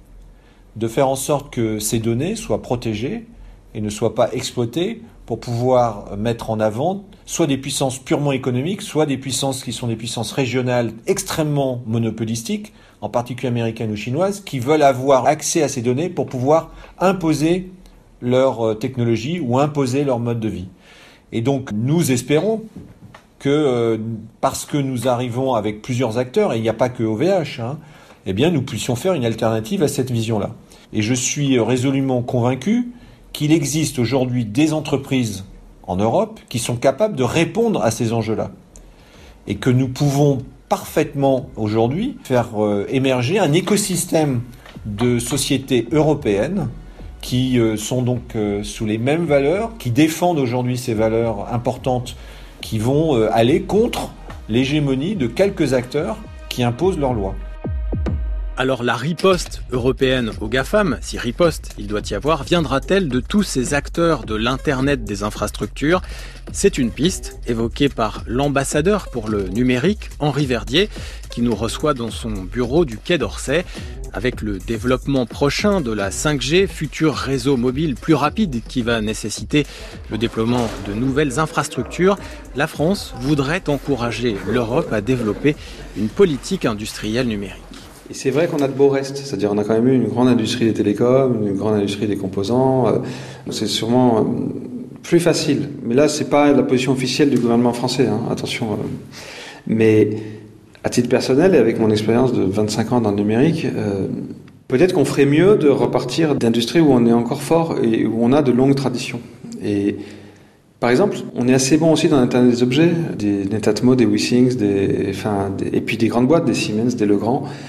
de faire en sorte que ces données soient protégées et ne soient pas exploitées pour pouvoir mettre en avant soit des puissances purement économiques, soit des puissances qui sont des puissances régionales extrêmement monopolistiques, en particulier américaines ou chinoises, qui veulent avoir accès à ces données pour pouvoir imposer leur technologie ou imposer leur mode de vie. Et donc nous espérons que, parce que nous arrivons avec plusieurs acteurs, et il n'y a pas que OVH, eh bien nous puissions faire une alternative à cette vision-là. Et je suis résolument convaincu qu'il existe aujourd'hui des entreprises en Europe qui sont capables de répondre à ces enjeux-là. Et que nous pouvons parfaitement aujourd'hui faire émerger un écosystème de sociétés européennes qui sont donc sous les mêmes valeurs, qui défendent aujourd'hui ces valeurs importantes, qui vont aller contre l'hégémonie de quelques acteurs qui imposent leurs lois. Alors la riposte européenne aux GAFAM, si riposte il doit y avoir, viendra-t-elle de tous ces acteurs de l'Internet des infrastructures? C'est une piste évoquée par l'ambassadeur pour le numérique, Henri Verdier, qui nous reçoit dans son bureau du Quai d'Orsay. Avec le développement prochain de la 5G, futur réseau mobile plus rapide qui va nécessiter le déploiement de nouvelles infrastructures, la France voudrait encourager l'Europe à développer une politique industrielle numérique. Et c'est vrai qu'on a de beaux restes, c'est-à-dire on a quand même eu une grande industrie des télécoms, une grande industrie des composants, c'est sûrement plus facile. Mais là, c'est pas la position officielle du gouvernement français, attention. Mais à titre personnel et avec mon expérience de 25 ans dans le numérique, peut-être qu'on ferait mieux de repartir d'industries où on est encore fort et où on a de longues traditions. Et par exemple, on est assez bon aussi dans l'Internet des objets, des Netatmo, des WeThings, et puis des grandes boîtes, des Siemens, des Legrand.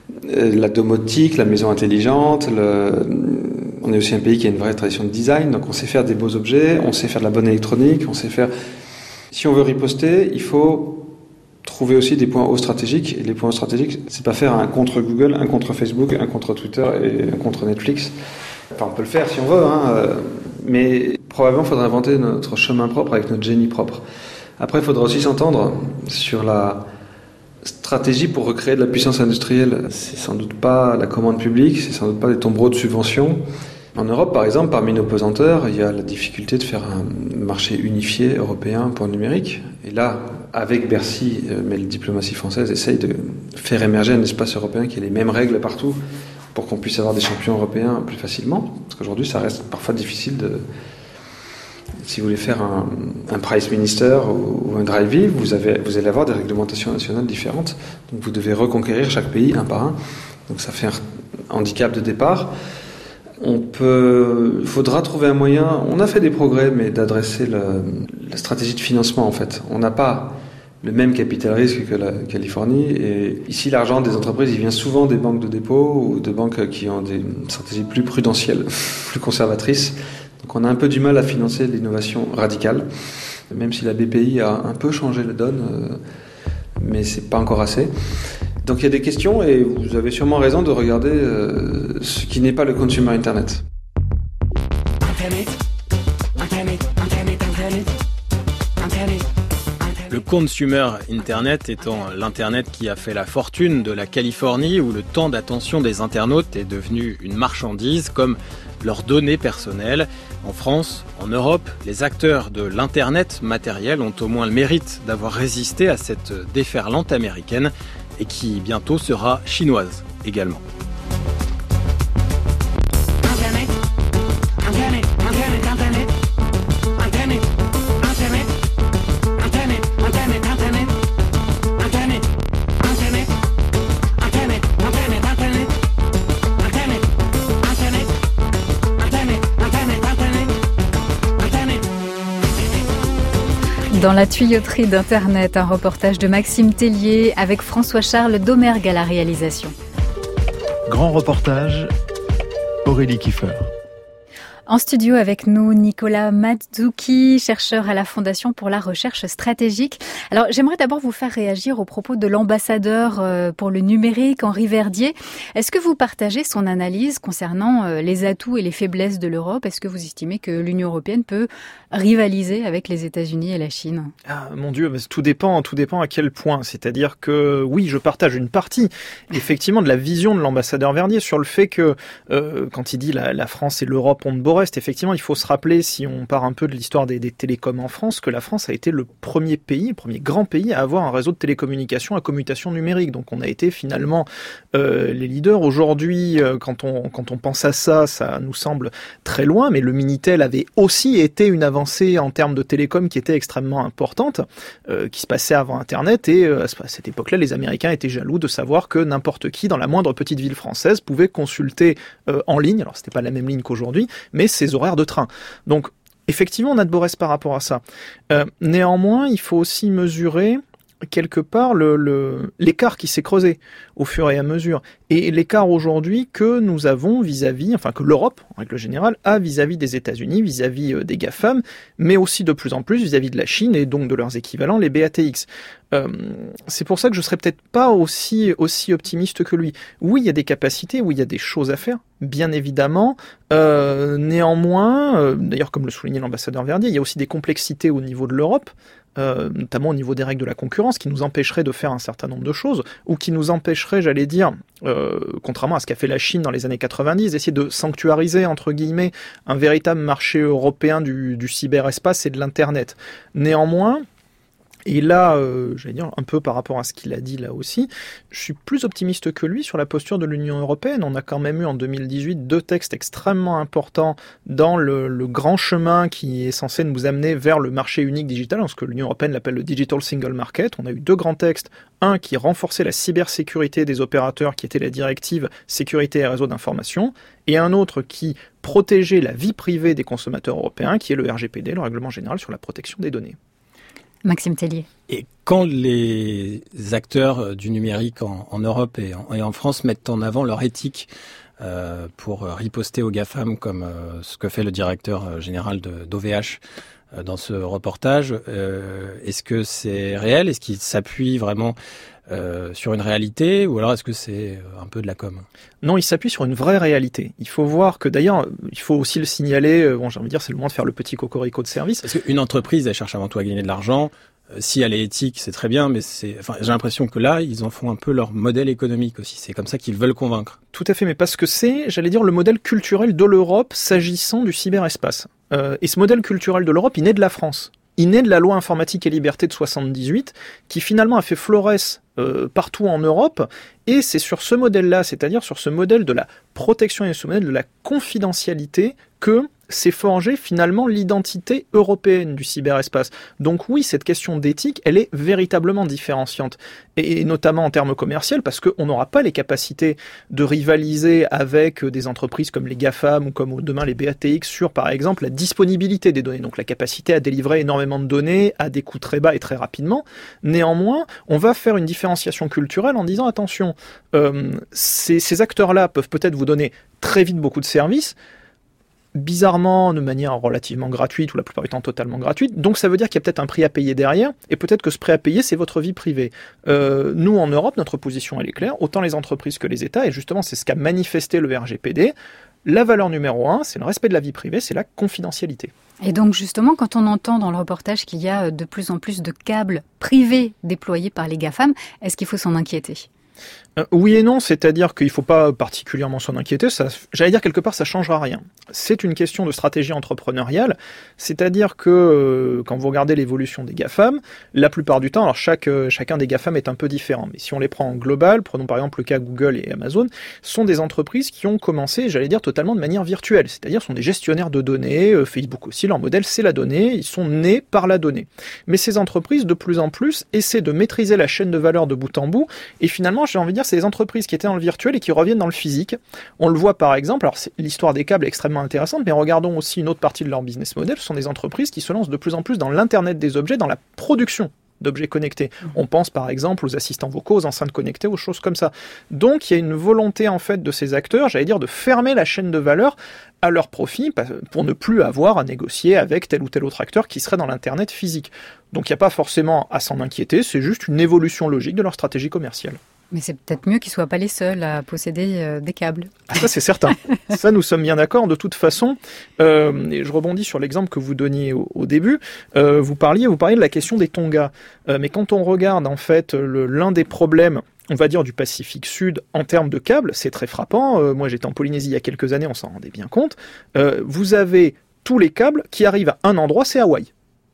la domotique, la maison intelligente. On est aussi un pays qui a une vraie tradition de design, donc on sait faire des beaux objets, on sait faire de la bonne électronique, on sait faire... Si on veut riposter, il faut trouver aussi des points hauts stratégiques. Et les points hauts stratégiques, c'est pas faire un contre Google, un contre Facebook, un contre Twitter et un contre Netflix. Enfin, on peut le faire si on veut, mais probablement il faudra inventer notre chemin propre avec notre génie propre. Après, il faudra aussi s'entendre sur la stratégie pour recréer de la puissance industrielle. C'est sans doute pas la commande publique, c'est sans doute pas des tombereaux de subventions. En Europe, par exemple, parmi nos pesanteurs, il y a la difficulté de faire un marché unifié européen pour le numérique. Et là, avec Bercy, mais la diplomatie française essaye de faire émerger un espace européen qui ait les mêmes règles partout pour qu'on puisse avoir des champions européens plus facilement. Parce qu'aujourd'hui, ça reste parfois difficile de... Si vous voulez faire un Price Minister ou un Drive-In, vous allez avoir des réglementations nationales différentes. Donc vous devez reconquérir chaque pays un par un. Donc ça fait un handicap de départ. Faudra trouver un moyen, on a fait des progrès, mais d'adresser la stratégie de financement en fait. On n'a pas le même capital risque que la Californie, et ici l'argent des entreprises il vient souvent des banques de dépôt ou de banques qui ont des stratégies plus prudentielles, plus conservatrices. Donc on a un peu du mal à financer l'innovation radicale, même si la BPI a un peu changé la donne, mais c'est pas encore assez. Donc il y a des questions et vous avez sûrement raison de regarder ce qui n'est pas le consumer Internet. Le consumer Internet étant l'Internet qui a fait la fortune de la Californie, où le temps d'attention des internautes est devenu une marchandise comme leurs données personnelles. En France, en Europe, les acteurs de l'Internet matériel ont au moins le mérite d'avoir résisté à cette déferlante américaine et qui bientôt sera chinoise également. Dans la tuyauterie d'Internet, un reportage de Maxime Tellier avec François-Charles Domergue à la réalisation. Grand reportage, Aurélie Kiefer. En studio avec nous, Nicolas Mazzucchi, chercheur à la Fondation pour la recherche stratégique. Alors, j'aimerais d'abord vous faire réagir aux propos de l'ambassadeur pour le numérique, Henri Verdier. Est-ce que vous partagez son analyse concernant les atouts et les faiblesses de l'Europe ? Est-ce que vous estimez que l'Union européenne peut rivaliser avec les États-Unis et la Chine ? Ah, mon Dieu, mais tout dépend à quel point. C'est-à-dire que, oui, je partage une partie, effectivement, de la vision de l'ambassadeur Verdier sur le fait que, quand il dit la France et l'Europe ont de beaux restes, effectivement, il faut se rappeler, si on part un peu de l'histoire des télécoms en France, que la France a été le premier grand pays à avoir un réseau de télécommunications à commutation numérique. Donc on a été finalement les leaders. Aujourd'hui, quand on pense à ça, ça nous semble très loin, mais le Minitel avait aussi été une avancée en termes de télécom qui était extrêmement importante, qui se passait avant Internet, et à cette époque-là, les Américains étaient jaloux de savoir que n'importe qui, dans la moindre petite ville française, pouvait consulter en ligne, alors c'était pas la même ligne qu'aujourd'hui, mais ses horaires de train. Donc, effectivement, on a de beaux restes par rapport à ça. Néanmoins, il faut aussi mesurer quelque part l'écart qui s'est creusé au fur et à mesure. Et l'écart aujourd'hui que nous avons que l'Europe, en règle générale, a vis-à-vis des États-Unis, vis-à-vis des GAFAM, mais aussi de plus en plus vis-à-vis de la Chine et donc de leurs équivalents, les BATX. C'est pour ça que je serais peut-être pas aussi optimiste que lui. Oui, il y a des capacités, oui, il y a des choses à faire, bien évidemment. Néanmoins, d'ailleurs, comme le soulignait l'ambassadeur Verdier, il y a aussi des complexités au niveau de l'Europe, notamment au niveau des règles de la concurrence, qui nous empêcheraient de faire un certain nombre de choses, ou qui nous empêcheraient, j'allais dire, contrairement à ce qu'a fait la Chine dans les années 90, d'essayer de sanctuariser, entre guillemets, un véritable marché européen du cyberespace et de l'Internet. Néanmoins, et là, j'allais dire un peu par rapport à ce qu'il a dit là aussi, je suis plus optimiste que lui sur la posture de l'Union européenne. On a quand même eu en 2018 2 textes extrêmement importants dans le grand chemin qui est censé nous amener vers le marché unique digital, ce que l'Union européenne l'appelle le Digital Single Market. On a eu 2 grands textes, un qui renforçait la cybersécurité des opérateurs, qui était la directive sécurité et réseau d'information, et un autre qui protégeait la vie privée des consommateurs européens, qui est le RGPD, le règlement général sur la protection des données. Maxime Tellier. Et quand les acteurs du numérique en Europe et en France mettent en avant leur éthique pour riposter aux GAFAM, comme ce que fait le directeur général d'OVH dans ce reportage, est-ce que c'est réel? Est-ce qu'il s'appuie vraiment sur une réalité, ou alors est-ce que c'est un peu de la com? Non, il s'appuie sur une vraie réalité. Il faut voir que d'ailleurs, il faut aussi le signaler, j'ai envie de dire, c'est le moment de faire le petit cocorico de service. Parce qu'une entreprise, elle cherche avant tout à gagner de l'argent. Si elle est éthique, c'est très bien, mais j'ai l'impression que là, ils en font un peu leur modèle économique aussi. C'est comme ça qu'ils veulent convaincre. Tout à fait, mais parce que c'est, j'allais dire, le modèle culturel de l'Europe s'agissant du cyberespace. Et ce modèle culturel de l'Europe, il naît de la France. Il naît de la loi informatique et liberté de 78, qui finalement a fait florès partout en Europe, et c'est sur ce modèle-là, c'est-à-dire sur ce modèle de la protection et ce modèle de la confidentialité, que s'est forgée finalement l'identité européenne du cyberespace. Donc oui, cette question d'éthique, elle est véritablement différenciante, et notamment en termes commerciaux, parce qu'on n'aura pas les capacités de rivaliser avec des entreprises comme les GAFAM ou comme demain les BATX sur, par exemple, la disponibilité des données, donc la capacité à délivrer énormément de données à des coûts très bas et très rapidement. Néanmoins, on va faire une différenciation culturelle en disant, attention, ces acteurs-là peuvent peut-être vous donner très vite beaucoup de services, bizarrement de manière relativement gratuite ou la plupart du temps totalement gratuite, donc ça veut dire qu'il y a peut-être un prix à payer derrière, et peut-être que ce prix à payer c'est votre vie privée. Nous en Europe, notre position elle est claire, autant les entreprises que les États, et justement c'est ce qu'a manifesté le RGPD. La valeur numéro 1, c'est le respect de la vie privée, c'est la confidentialité. Et donc justement, quand on entend dans le reportage qu'il y a de plus en plus de câbles privés déployés par les GAFAM, est-ce qu'il faut s'en inquiéter ? Oui et non, c'est-à-dire qu'il ne faut pas particulièrement s'en inquiéter, j'allais dire quelque part ça ne changera rien. C'est une question de stratégie entrepreneuriale, c'est-à-dire que quand vous regardez l'évolution des GAFAM, la plupart du temps, alors chacun des GAFAM est un peu différent, mais si on les prend en global, prenons par exemple le cas Google et Amazon, sont des entreprises qui ont commencé, j'allais dire, totalement de manière virtuelle, c'est-à-dire sont des gestionnaires de données, Facebook aussi, leur modèle c'est la donnée, ils sont nés par la donnée. Mais ces entreprises, de plus en plus, essaient de maîtriser la chaîne de valeur de bout en bout, et finalement, j'ai envie de dire, c'est des entreprises qui étaient dans le virtuel et qui reviennent dans le physique. On le voit par exemple, alors l'histoire des câbles est extrêmement intéressante, mais regardons aussi une autre partie de leur business model, ce sont des entreprises qui se lancent de plus en plus dans l'Internet des objets, dans la production d'objets connectés. On pense par exemple aux assistants vocaux, aux enceintes connectées, aux choses comme ça. Donc il y a une volonté en fait de ces acteurs, j'allais dire, de fermer la chaîne de valeur à leur profit pour ne plus avoir à négocier avec tel ou tel autre acteur qui serait dans l'Internet physique. Donc il n'y a pas forcément à s'en inquiéter, c'est juste une évolution logique de leur stratégie commerciale. Mais c'est peut-être mieux qu'ils ne soient pas les seuls à posséder des câbles. Ça, c'est certain. Ça, nous sommes bien d'accord. De toute façon, et je rebondis sur l'exemple que vous donniez au début, vous parliez de la question des Tonga. Mais quand on regarde, en fait, l'un des problèmes, on va dire, du Pacifique Sud en termes de câbles, c'est très frappant. Moi, j'étais en Polynésie il y a quelques années, on s'en rendait bien compte. Vous avez tous les câbles qui arrivent à un endroit, c'est Hawaï.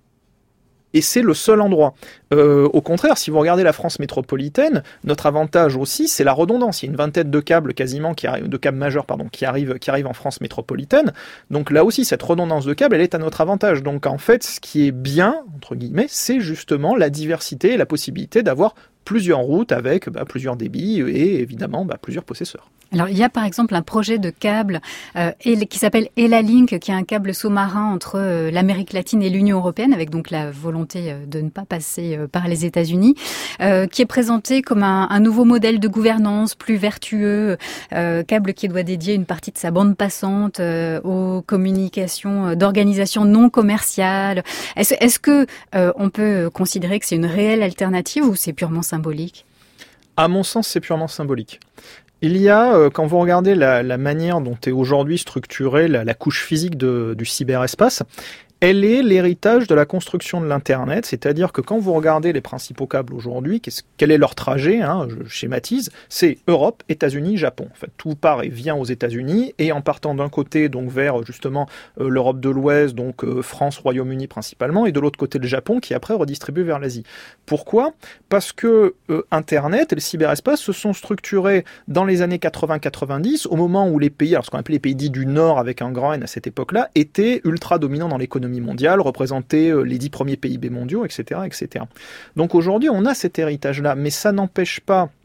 Et c'est le seul endroit. Au contraire, si vous regardez la France métropolitaine, notre avantage aussi, c'est la redondance. Il y a une vingtaine de câbles quasiment de câbles majeurs qui arrivent en France métropolitaine. Donc là aussi, cette redondance de câbles, elle est à notre avantage. Donc en fait, ce qui est bien, entre guillemets, c'est justement la diversité et la possibilité d'avoir plusieurs routes avec plusieurs débits et évidemment plusieurs possesseurs. Alors, il y a par exemple un projet de câble qui s'appelle Elalink, qui est un câble sous-marin entre l'Amérique latine et l'Union européenne, avec donc la volonté de ne pas passer par les États-Unis, qui est présenté comme un nouveau modèle de gouvernance plus vertueux, câble qui doit dédier une partie de sa bande passante aux communications d'organisations non commerciales. Est-ce que on peut considérer que c'est une réelle alternative ou c'est purement symbolique ? À mon sens, c'est purement symbolique. Il y a, quand vous regardez la manière dont est aujourd'hui structurée la couche physique du cyberespace, elle est l'héritage de la construction de l'Internet, c'est-à-dire que quand vous regardez les principaux câbles aujourd'hui, quel est leur trajet, je schématise, c'est Europe, États-Unis, Japon. En fait, tout part et vient aux États-Unis, et en partant d'un côté donc vers justement l'Europe de l'Ouest, donc France, Royaume-Uni principalement, et de l'autre côté le Japon, qui après redistribue vers l'Asie. Pourquoi ? Parce que Internet et le cyberespace se sont structurés dans les années 80-90, au moment où les pays, alors ce qu'on appelait les pays dits du Nord avec un grand N à cette époque-là, étaient ultra dominants dans l'économie mondiale, représenter les 10 premiers PIB mondiaux, etc., etc. Donc aujourd'hui, on a cet héritage-là, mais ça n'empêche pas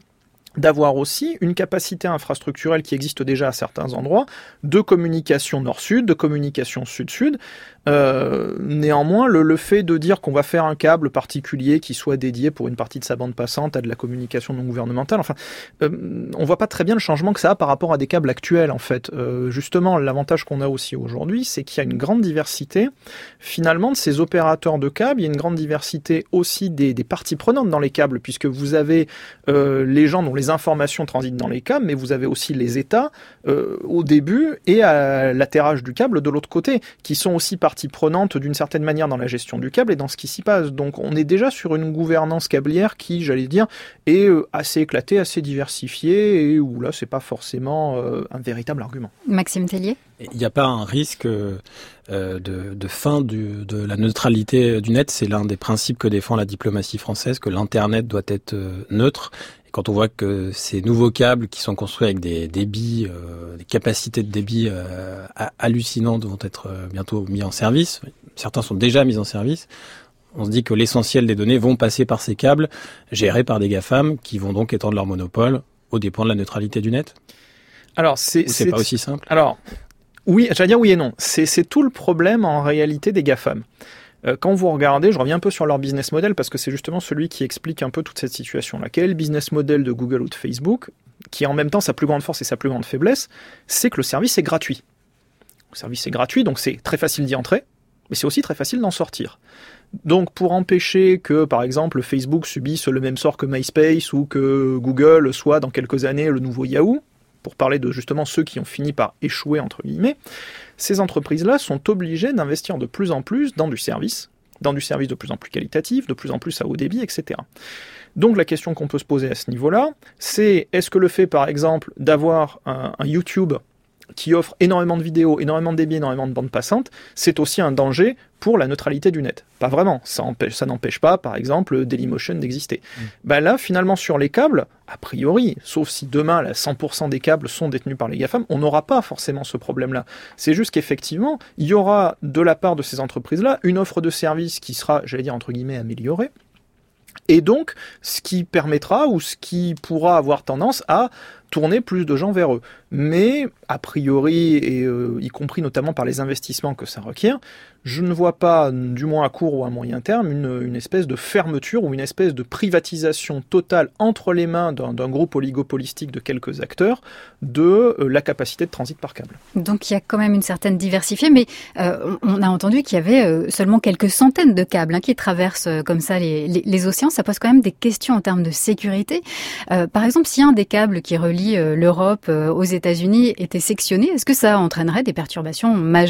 d'avoir aussi une capacité infrastructurelle qui existe déjà à certains endroits, de communication nord-sud, de communication sud-sud. Néanmoins, le fait de dire qu'on va faire un câble particulier qui soit dédié pour une partie de sa bande passante à de la communication non gouvernementale, enfin, on voit pas très bien le changement que ça a par rapport à des câbles actuels, en fait. Justement, l'avantage qu'on a aussi aujourd'hui, c'est qu'il y a une grande diversité, finalement, de ces opérateurs de câbles. Il y a une grande diversité aussi des parties prenantes dans les câbles, puisque vous avez les gens dont les informations transitent dans les câbles, mais vous avez aussi les États au début et à l'atterrage du câble de l'autre côté, qui sont aussi partie prenante d'une certaine manière dans la gestion du câble et dans ce qui s'y passe. Donc on est déjà sur une gouvernance câblière qui, j'allais dire, est assez éclatée, assez diversifiée et où là c'est pas forcément un véritable argument. Maxime Tellier ? Il n'y a pas un risque de fin de la neutralité du net. C'est l'un des principes que défend la diplomatie française, que l'Internet doit être neutre. Et quand on voit que ces nouveaux câbles qui sont construits avec des débits, des capacités de débit hallucinantes vont être bientôt mis en service, certains sont déjà mis en service, on se dit que l'essentiel des données vont passer par ces câbles gérés par des GAFAM qui vont donc étendre leur monopole aux dépens de la neutralité du net. Alors c'est pas aussi simple. Alors oui, j'allais dire oui et non. C'est tout le problème en réalité des GAFAM. Quand vous regardez, je reviens un peu sur leur business model parce que c'est justement celui qui explique un peu toute cette situation-là. Quel est le business model de Google ou de Facebook, qui en même temps sa plus grande force et sa plus grande faiblesse, c'est que le service est gratuit. Le service est gratuit, donc c'est très facile d'y entrer, mais c'est aussi très facile d'en sortir. Donc pour empêcher que, par exemple, Facebook subisse le même sort que MySpace ou que Google soit dans quelques années le nouveau Yahoo, pour parler de justement ceux qui ont fini par échouer, entre guillemets, ces entreprises-là sont obligées d'investir de plus en plus dans du service de plus en plus qualitatif, de plus en plus à haut débit, etc. Donc la question qu'on peut se poser à ce niveau-là, c'est est-ce que le fait, par exemple, d'avoir un YouTube qui offre énormément de vidéos, énormément de débit, énormément de bandes passantes, c'est aussi un danger pour la neutralité du net. Pas vraiment. Ça n'empêche pas, par exemple, Dailymotion d'exister. Là, finalement, sur les câbles, a priori, sauf si demain, 100% des câbles sont détenus par les GAFAM, on n'aura pas forcément ce problème-là. C'est juste qu'effectivement, il y aura, de la part de ces entreprises-là, une offre de service qui sera, j'allais dire, entre guillemets, améliorée. Et donc, ce qui permettra ou ce qui pourra avoir tendance à tourner plus de gens vers eux. Mais, a priori, et y compris notamment par les investissements que ça requiert, je ne vois pas, du moins à court ou à moyen terme, une espèce de fermeture ou une espèce de privatisation totale entre les mains d'un groupe oligopolistique de quelques acteurs de la capacité de transit par câble. Donc il y a quand même une certaine diversité, mais on a entendu qu'il y avait seulement quelques centaines de câbles qui traversent comme ça les océans. Ça pose quand même des questions en termes de sécurité. Par exemple, si un des câbles qui relie l'Europe aux États-Unis était sectionné, est-ce que ça entraînerait des perturbations majeures ?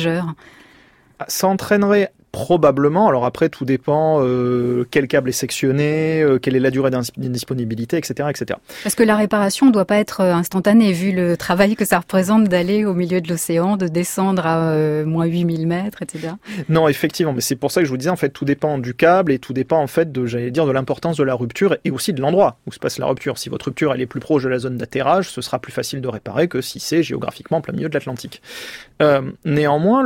Ça entraînerait probablement, alors après tout dépend quel câble est sectionné, quelle est la durée d'indisponibilité, etc., etc. Parce que la réparation ne doit pas être instantanée, vu le travail que ça représente d'aller au milieu de l'océan, de descendre à moins 8000 mètres, etc. Non, effectivement, mais c'est pour ça que je vous disais, en fait, tout dépend du câble et tout dépend, en fait, de l'importance de la rupture et aussi de l'endroit où se passe la rupture. Si votre rupture, elle est plus proche de la zone d'atterrage, ce sera plus facile de réparer que si c'est géographiquement en plein milieu de l'Atlantique. Néanmoins,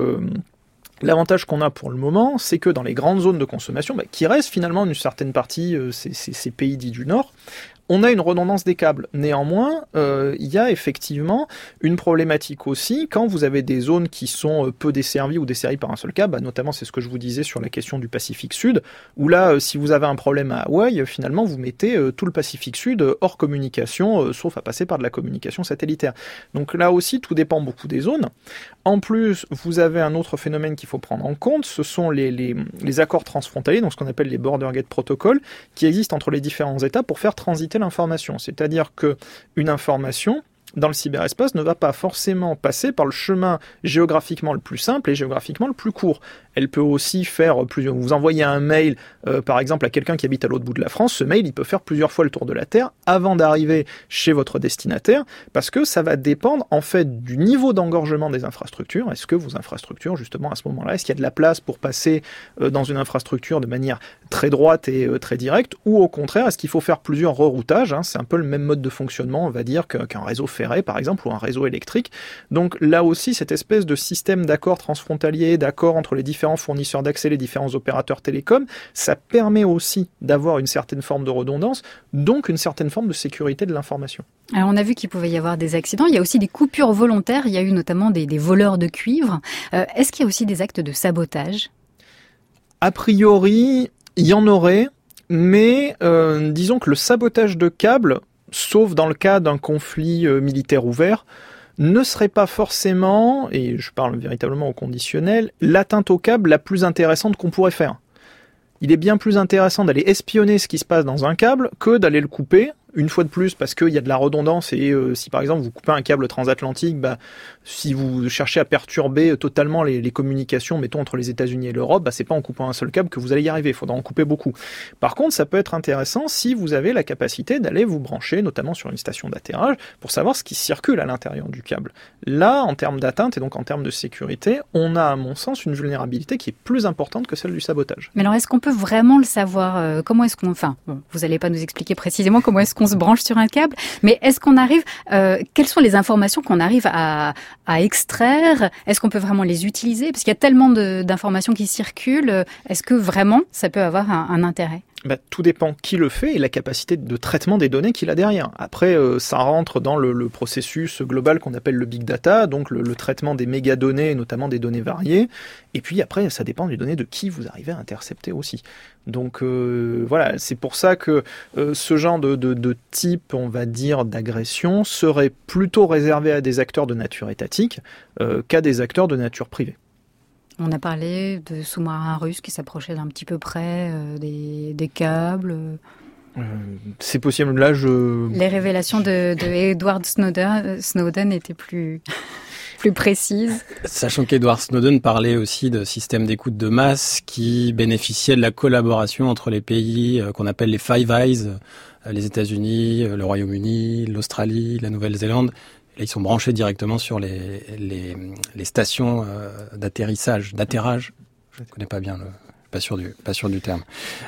l'avantage qu'on a pour le moment, c'est que dans les grandes zones de consommation, qui restent finalement une certaine partie, ces pays dits du Nord, on a une redondance des câbles. Néanmoins, il y a effectivement une problématique aussi quand vous avez des zones qui sont peu desservies ou desservies par un seul câble, notamment c'est ce que je vous disais sur la question du Pacifique Sud, où là, si vous avez un problème à Hawaï, finalement vous mettez tout le Pacifique Sud hors communication, sauf à passer par de la communication satellitaire. Donc là aussi, tout dépend beaucoup des zones. En plus, vous avez un autre phénomène qu'il faut prendre en compte, ce sont les accords transfrontaliers, donc ce qu'on appelle les Border Gate Protocol, qui existent entre les différents États pour faire transiter l'information. C'est-à-dire qu'une information, dans le cyberespace, ne va pas forcément passer par le chemin géographiquement le plus simple et géographiquement le plus court. Elle peut aussi faire plusieurs... Vous envoyez un mail, par exemple, à quelqu'un qui habite à l'autre bout de la France, ce mail, il peut faire plusieurs fois le tour de la Terre avant d'arriver chez votre destinataire, parce que ça va dépendre, en fait, du niveau d'engorgement des infrastructures. Est-ce que vos infrastructures, justement, à ce moment-là, est-ce qu'il y a de la place pour passer dans une infrastructure de manière très droite et très directe, ou au contraire, est-ce qu'il faut faire plusieurs reroutages, c'est un peu le même mode de fonctionnement, on va dire, qu'un réseau ferré ferré, par exemple, ou un réseau électrique. Donc là aussi, cette espèce de système d'accords transfrontaliers, d'accords entre les différents fournisseurs d'accès, les différents opérateurs télécoms, ça permet aussi d'avoir une certaine forme de redondance, donc une certaine forme de sécurité de l'information. Alors on a vu qu'il pouvait y avoir des accidents, il y a aussi des coupures volontaires, il y a eu notamment des voleurs de cuivre. Est-ce qu'il y a aussi des actes de sabotage ? A priori, il y en aurait, mais disons que le sabotage de câbles, sauf dans le cas d'un conflit militaire ouvert, ne serait pas forcément, et je parle véritablement au conditionnel, l'atteinte au câble la plus intéressante qu'on pourrait faire. Il est bien plus intéressant d'aller espionner ce qui se passe dans un câble que d'aller le couper. Une fois de plus, parce qu'il y a de la redondance et si par exemple vous coupez un câble transatlantique, si vous cherchez à perturber totalement les communications, mettons entre les États-Unis et l'Europe, c'est pas en coupant un seul câble que vous allez y arriver, il faudra en couper beaucoup. Par contre, ça peut être intéressant si vous avez la capacité d'aller vous brancher, notamment sur une station d'atterrage, pour savoir ce qui circule à l'intérieur du câble. Là, en termes d'atteinte et donc en termes de sécurité, on a à mon sens une vulnérabilité qui est plus importante que celle du sabotage. Mais alors est-ce qu'on peut vraiment le savoir ? Comment est-ce qu'on... vous n'allez pas nous expliquer précisément comment est-ce qu'on se branche sur un câble, mais est-ce qu'on arrive, quelles sont les informations qu'on arrive à extraire ? Est-ce qu'on peut vraiment les utiliser ? Parce qu'il y a tellement d'informations qui circulent, est-ce que vraiment ça peut avoir un intérêt ? Tout dépend qui le fait et la capacité de traitement des données qu'il a derrière. Après, ça rentre dans le processus global qu'on appelle le big data, donc le traitement des mégadonnées, notamment des données variées. Et puis après, ça dépend des données de qui vous arrivez à intercepter aussi. Donc voilà, c'est pour ça que ce genre de type, on va dire, d'agression serait plutôt réservé à des acteurs de nature étatique qu'à des acteurs de nature privée. On a parlé de sous-marins russes qui s'approchaient d'un petit peu près des câbles. C'est possible. Là, Les révélations de Edward Snowden étaient plus précises. Sachant qu'Edward Snowden parlait aussi de systèmes d'écoute de masse qui bénéficiaient de la collaboration entre les pays qu'on appelle les Five Eyes, les États-Unis, le Royaume-Uni, l'Australie, la Nouvelle-Zélande. Là, ils sont branchés directement sur les stations d'atterrissage, d'atterrage. Je ne connais pas bien, pas sûr du terme.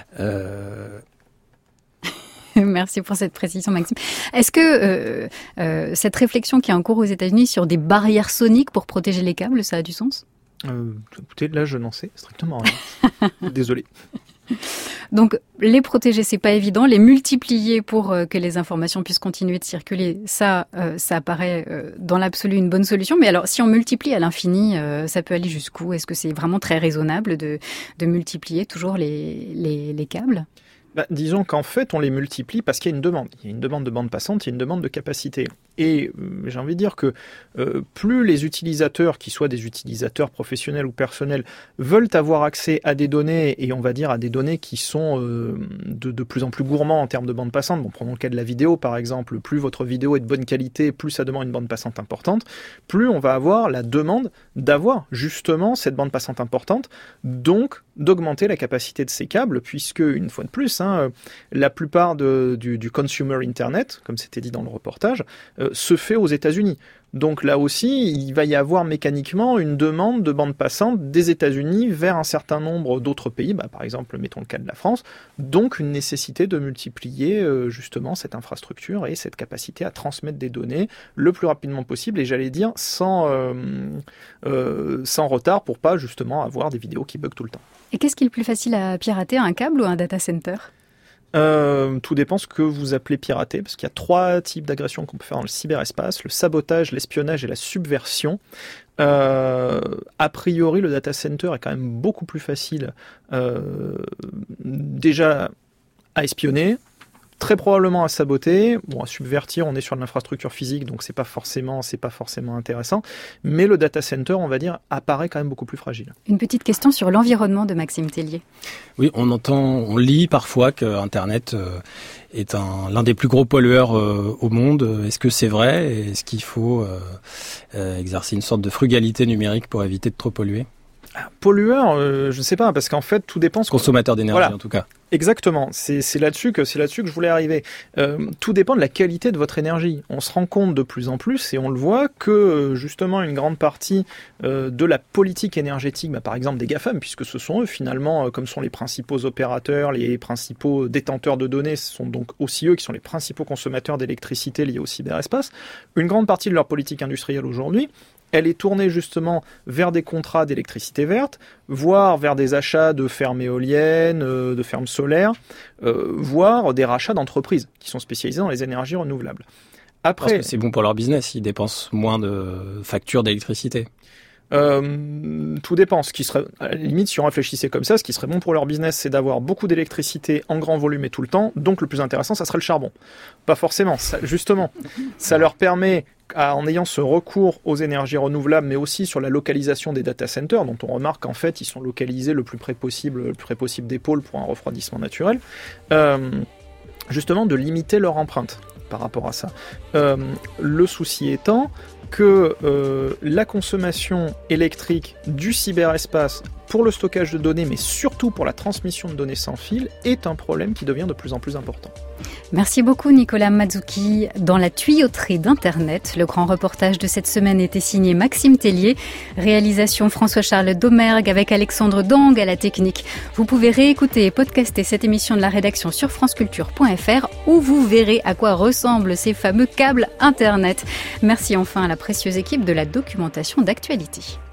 Merci pour cette précision, Maxime. Est-ce que cette réflexion qui est en cours aux États-Unis sur des barrières soniques pour protéger les câbles, ça a du sens ? Écoutez, là, je n'en sais strictement rien. Désolé. Donc, les protéger, c'est pas évident. Les multiplier pour que les informations puissent continuer de circuler, ça apparaît dans l'absolu une bonne solution. Mais alors, si on multiplie à l'infini, ça peut aller jusqu'où ? Est-ce que c'est vraiment très raisonnable de multiplier toujours les câbles ? Disons qu'en fait, on les multiplie parce qu'il y a une demande. Il y a une demande de bande passante, il y a une demande de capacité. Et j'ai envie de dire que plus les utilisateurs, qu'ils soient des utilisateurs professionnels ou personnels, veulent avoir accès à des données, et on va dire à des données qui sont de plus en plus gourmands en termes de bande passante. Bon, prenons le cas de la vidéo par exemple. Plus votre vidéo est de bonne qualité, plus ça demande une bande passante importante, plus on va avoir la demande d'avoir justement cette bande passante importante, donc d'augmenter la capacité de ces câbles, puisque, une fois de plus, la plupart du consumer internet, comme c'était dit dans le reportage, se fait aux États-Unis. Donc là aussi, il va y avoir mécaniquement une demande de bande passante des États-Unis vers un certain nombre d'autres pays, par exemple, mettons le cas de la France, donc une nécessité de multiplier justement cette infrastructure et cette capacité à transmettre des données le plus rapidement possible, et j'allais dire sans retard pour pas justement avoir des vidéos qui bug tout le temps. Et qu'est-ce qui est le plus facile à pirater, un câble ou un data center ? Tout dépend ce que vous appelez pirater, parce qu'il y a 3 types d'agressions qu'on peut faire dans le cyberespace: le sabotage, l'espionnage et la subversion. A priori, le data center est quand même beaucoup plus facile déjà à espionner, très probablement à saboter. Bon, à subvertir, on est sur de l'infrastructure physique, donc c'est pas forcément intéressant. Mais le data center, on va dire, apparaît quand même beaucoup plus fragile. Une petite question sur l'environnement de Maxime Tellier. Oui, on lit parfois que Internet est l'un des plus gros pollueurs au monde. Est-ce que c'est vrai ? Est-ce qu'il faut exercer une sorte de frugalité numérique pour éviter de trop polluer ? Pollueur, je ne sais pas, parce qu'en fait, tout dépend... Consommateur d'énergie, en tout cas. Exactement, c'est là-dessus que je voulais arriver. Tout dépend de la qualité de votre énergie. On se rend compte de plus en plus, et on le voit, que justement une grande partie de la politique énergétique, par exemple des GAFAM, puisque ce sont eux finalement, comme sont les principaux opérateurs, les principaux détenteurs de données, ce sont donc aussi eux qui sont les principaux consommateurs d'électricité liés au cyberespace. Une grande partie de leur politique industrielle aujourd'hui, elle est tournée justement vers des contrats d'électricité verte, voire vers des achats de fermes éoliennes, de fermes solaires, voire des rachats d'entreprises qui sont spécialisées dans les énergies renouvelables. Après, parce que c'est bon pour leur business, ils dépensent moins de factures d'électricité. Tout dépend. Ce qui serait, à la limite, si on réfléchissait comme ça, ce qui serait bon pour leur business, c'est d'avoir beaucoup d'électricité en grand volume et tout le temps. Donc le plus intéressant, ça serait le charbon. Pas forcément. Justement, ça leur permet, en ayant ce recours aux énergies renouvelables, mais aussi sur la localisation des data centers, dont on remarque qu'en fait, ils sont localisés le plus près possible des pôles pour un refroidissement naturel, justement de limiter leur empreinte par rapport à ça. Le souci étant que la consommation électrique du cyberespace pour le stockage de données, mais surtout pour la transmission de données sans fil, est un problème qui devient de plus en plus important. Merci beaucoup Nicolas Mazzucchi. Dans la tuyauterie d'Internet, le grand reportage de cette semaine était signé Maxime Tellier. Réalisation François-Charles Domergue avec Alexandre Dang à la technique. Vous pouvez réécouter et podcaster cette émission de la rédaction sur franceculture.fr où vous verrez à quoi ressemblent ces fameux câbles Internet. Merci enfin à la précieuse équipe de la documentation d'actualité.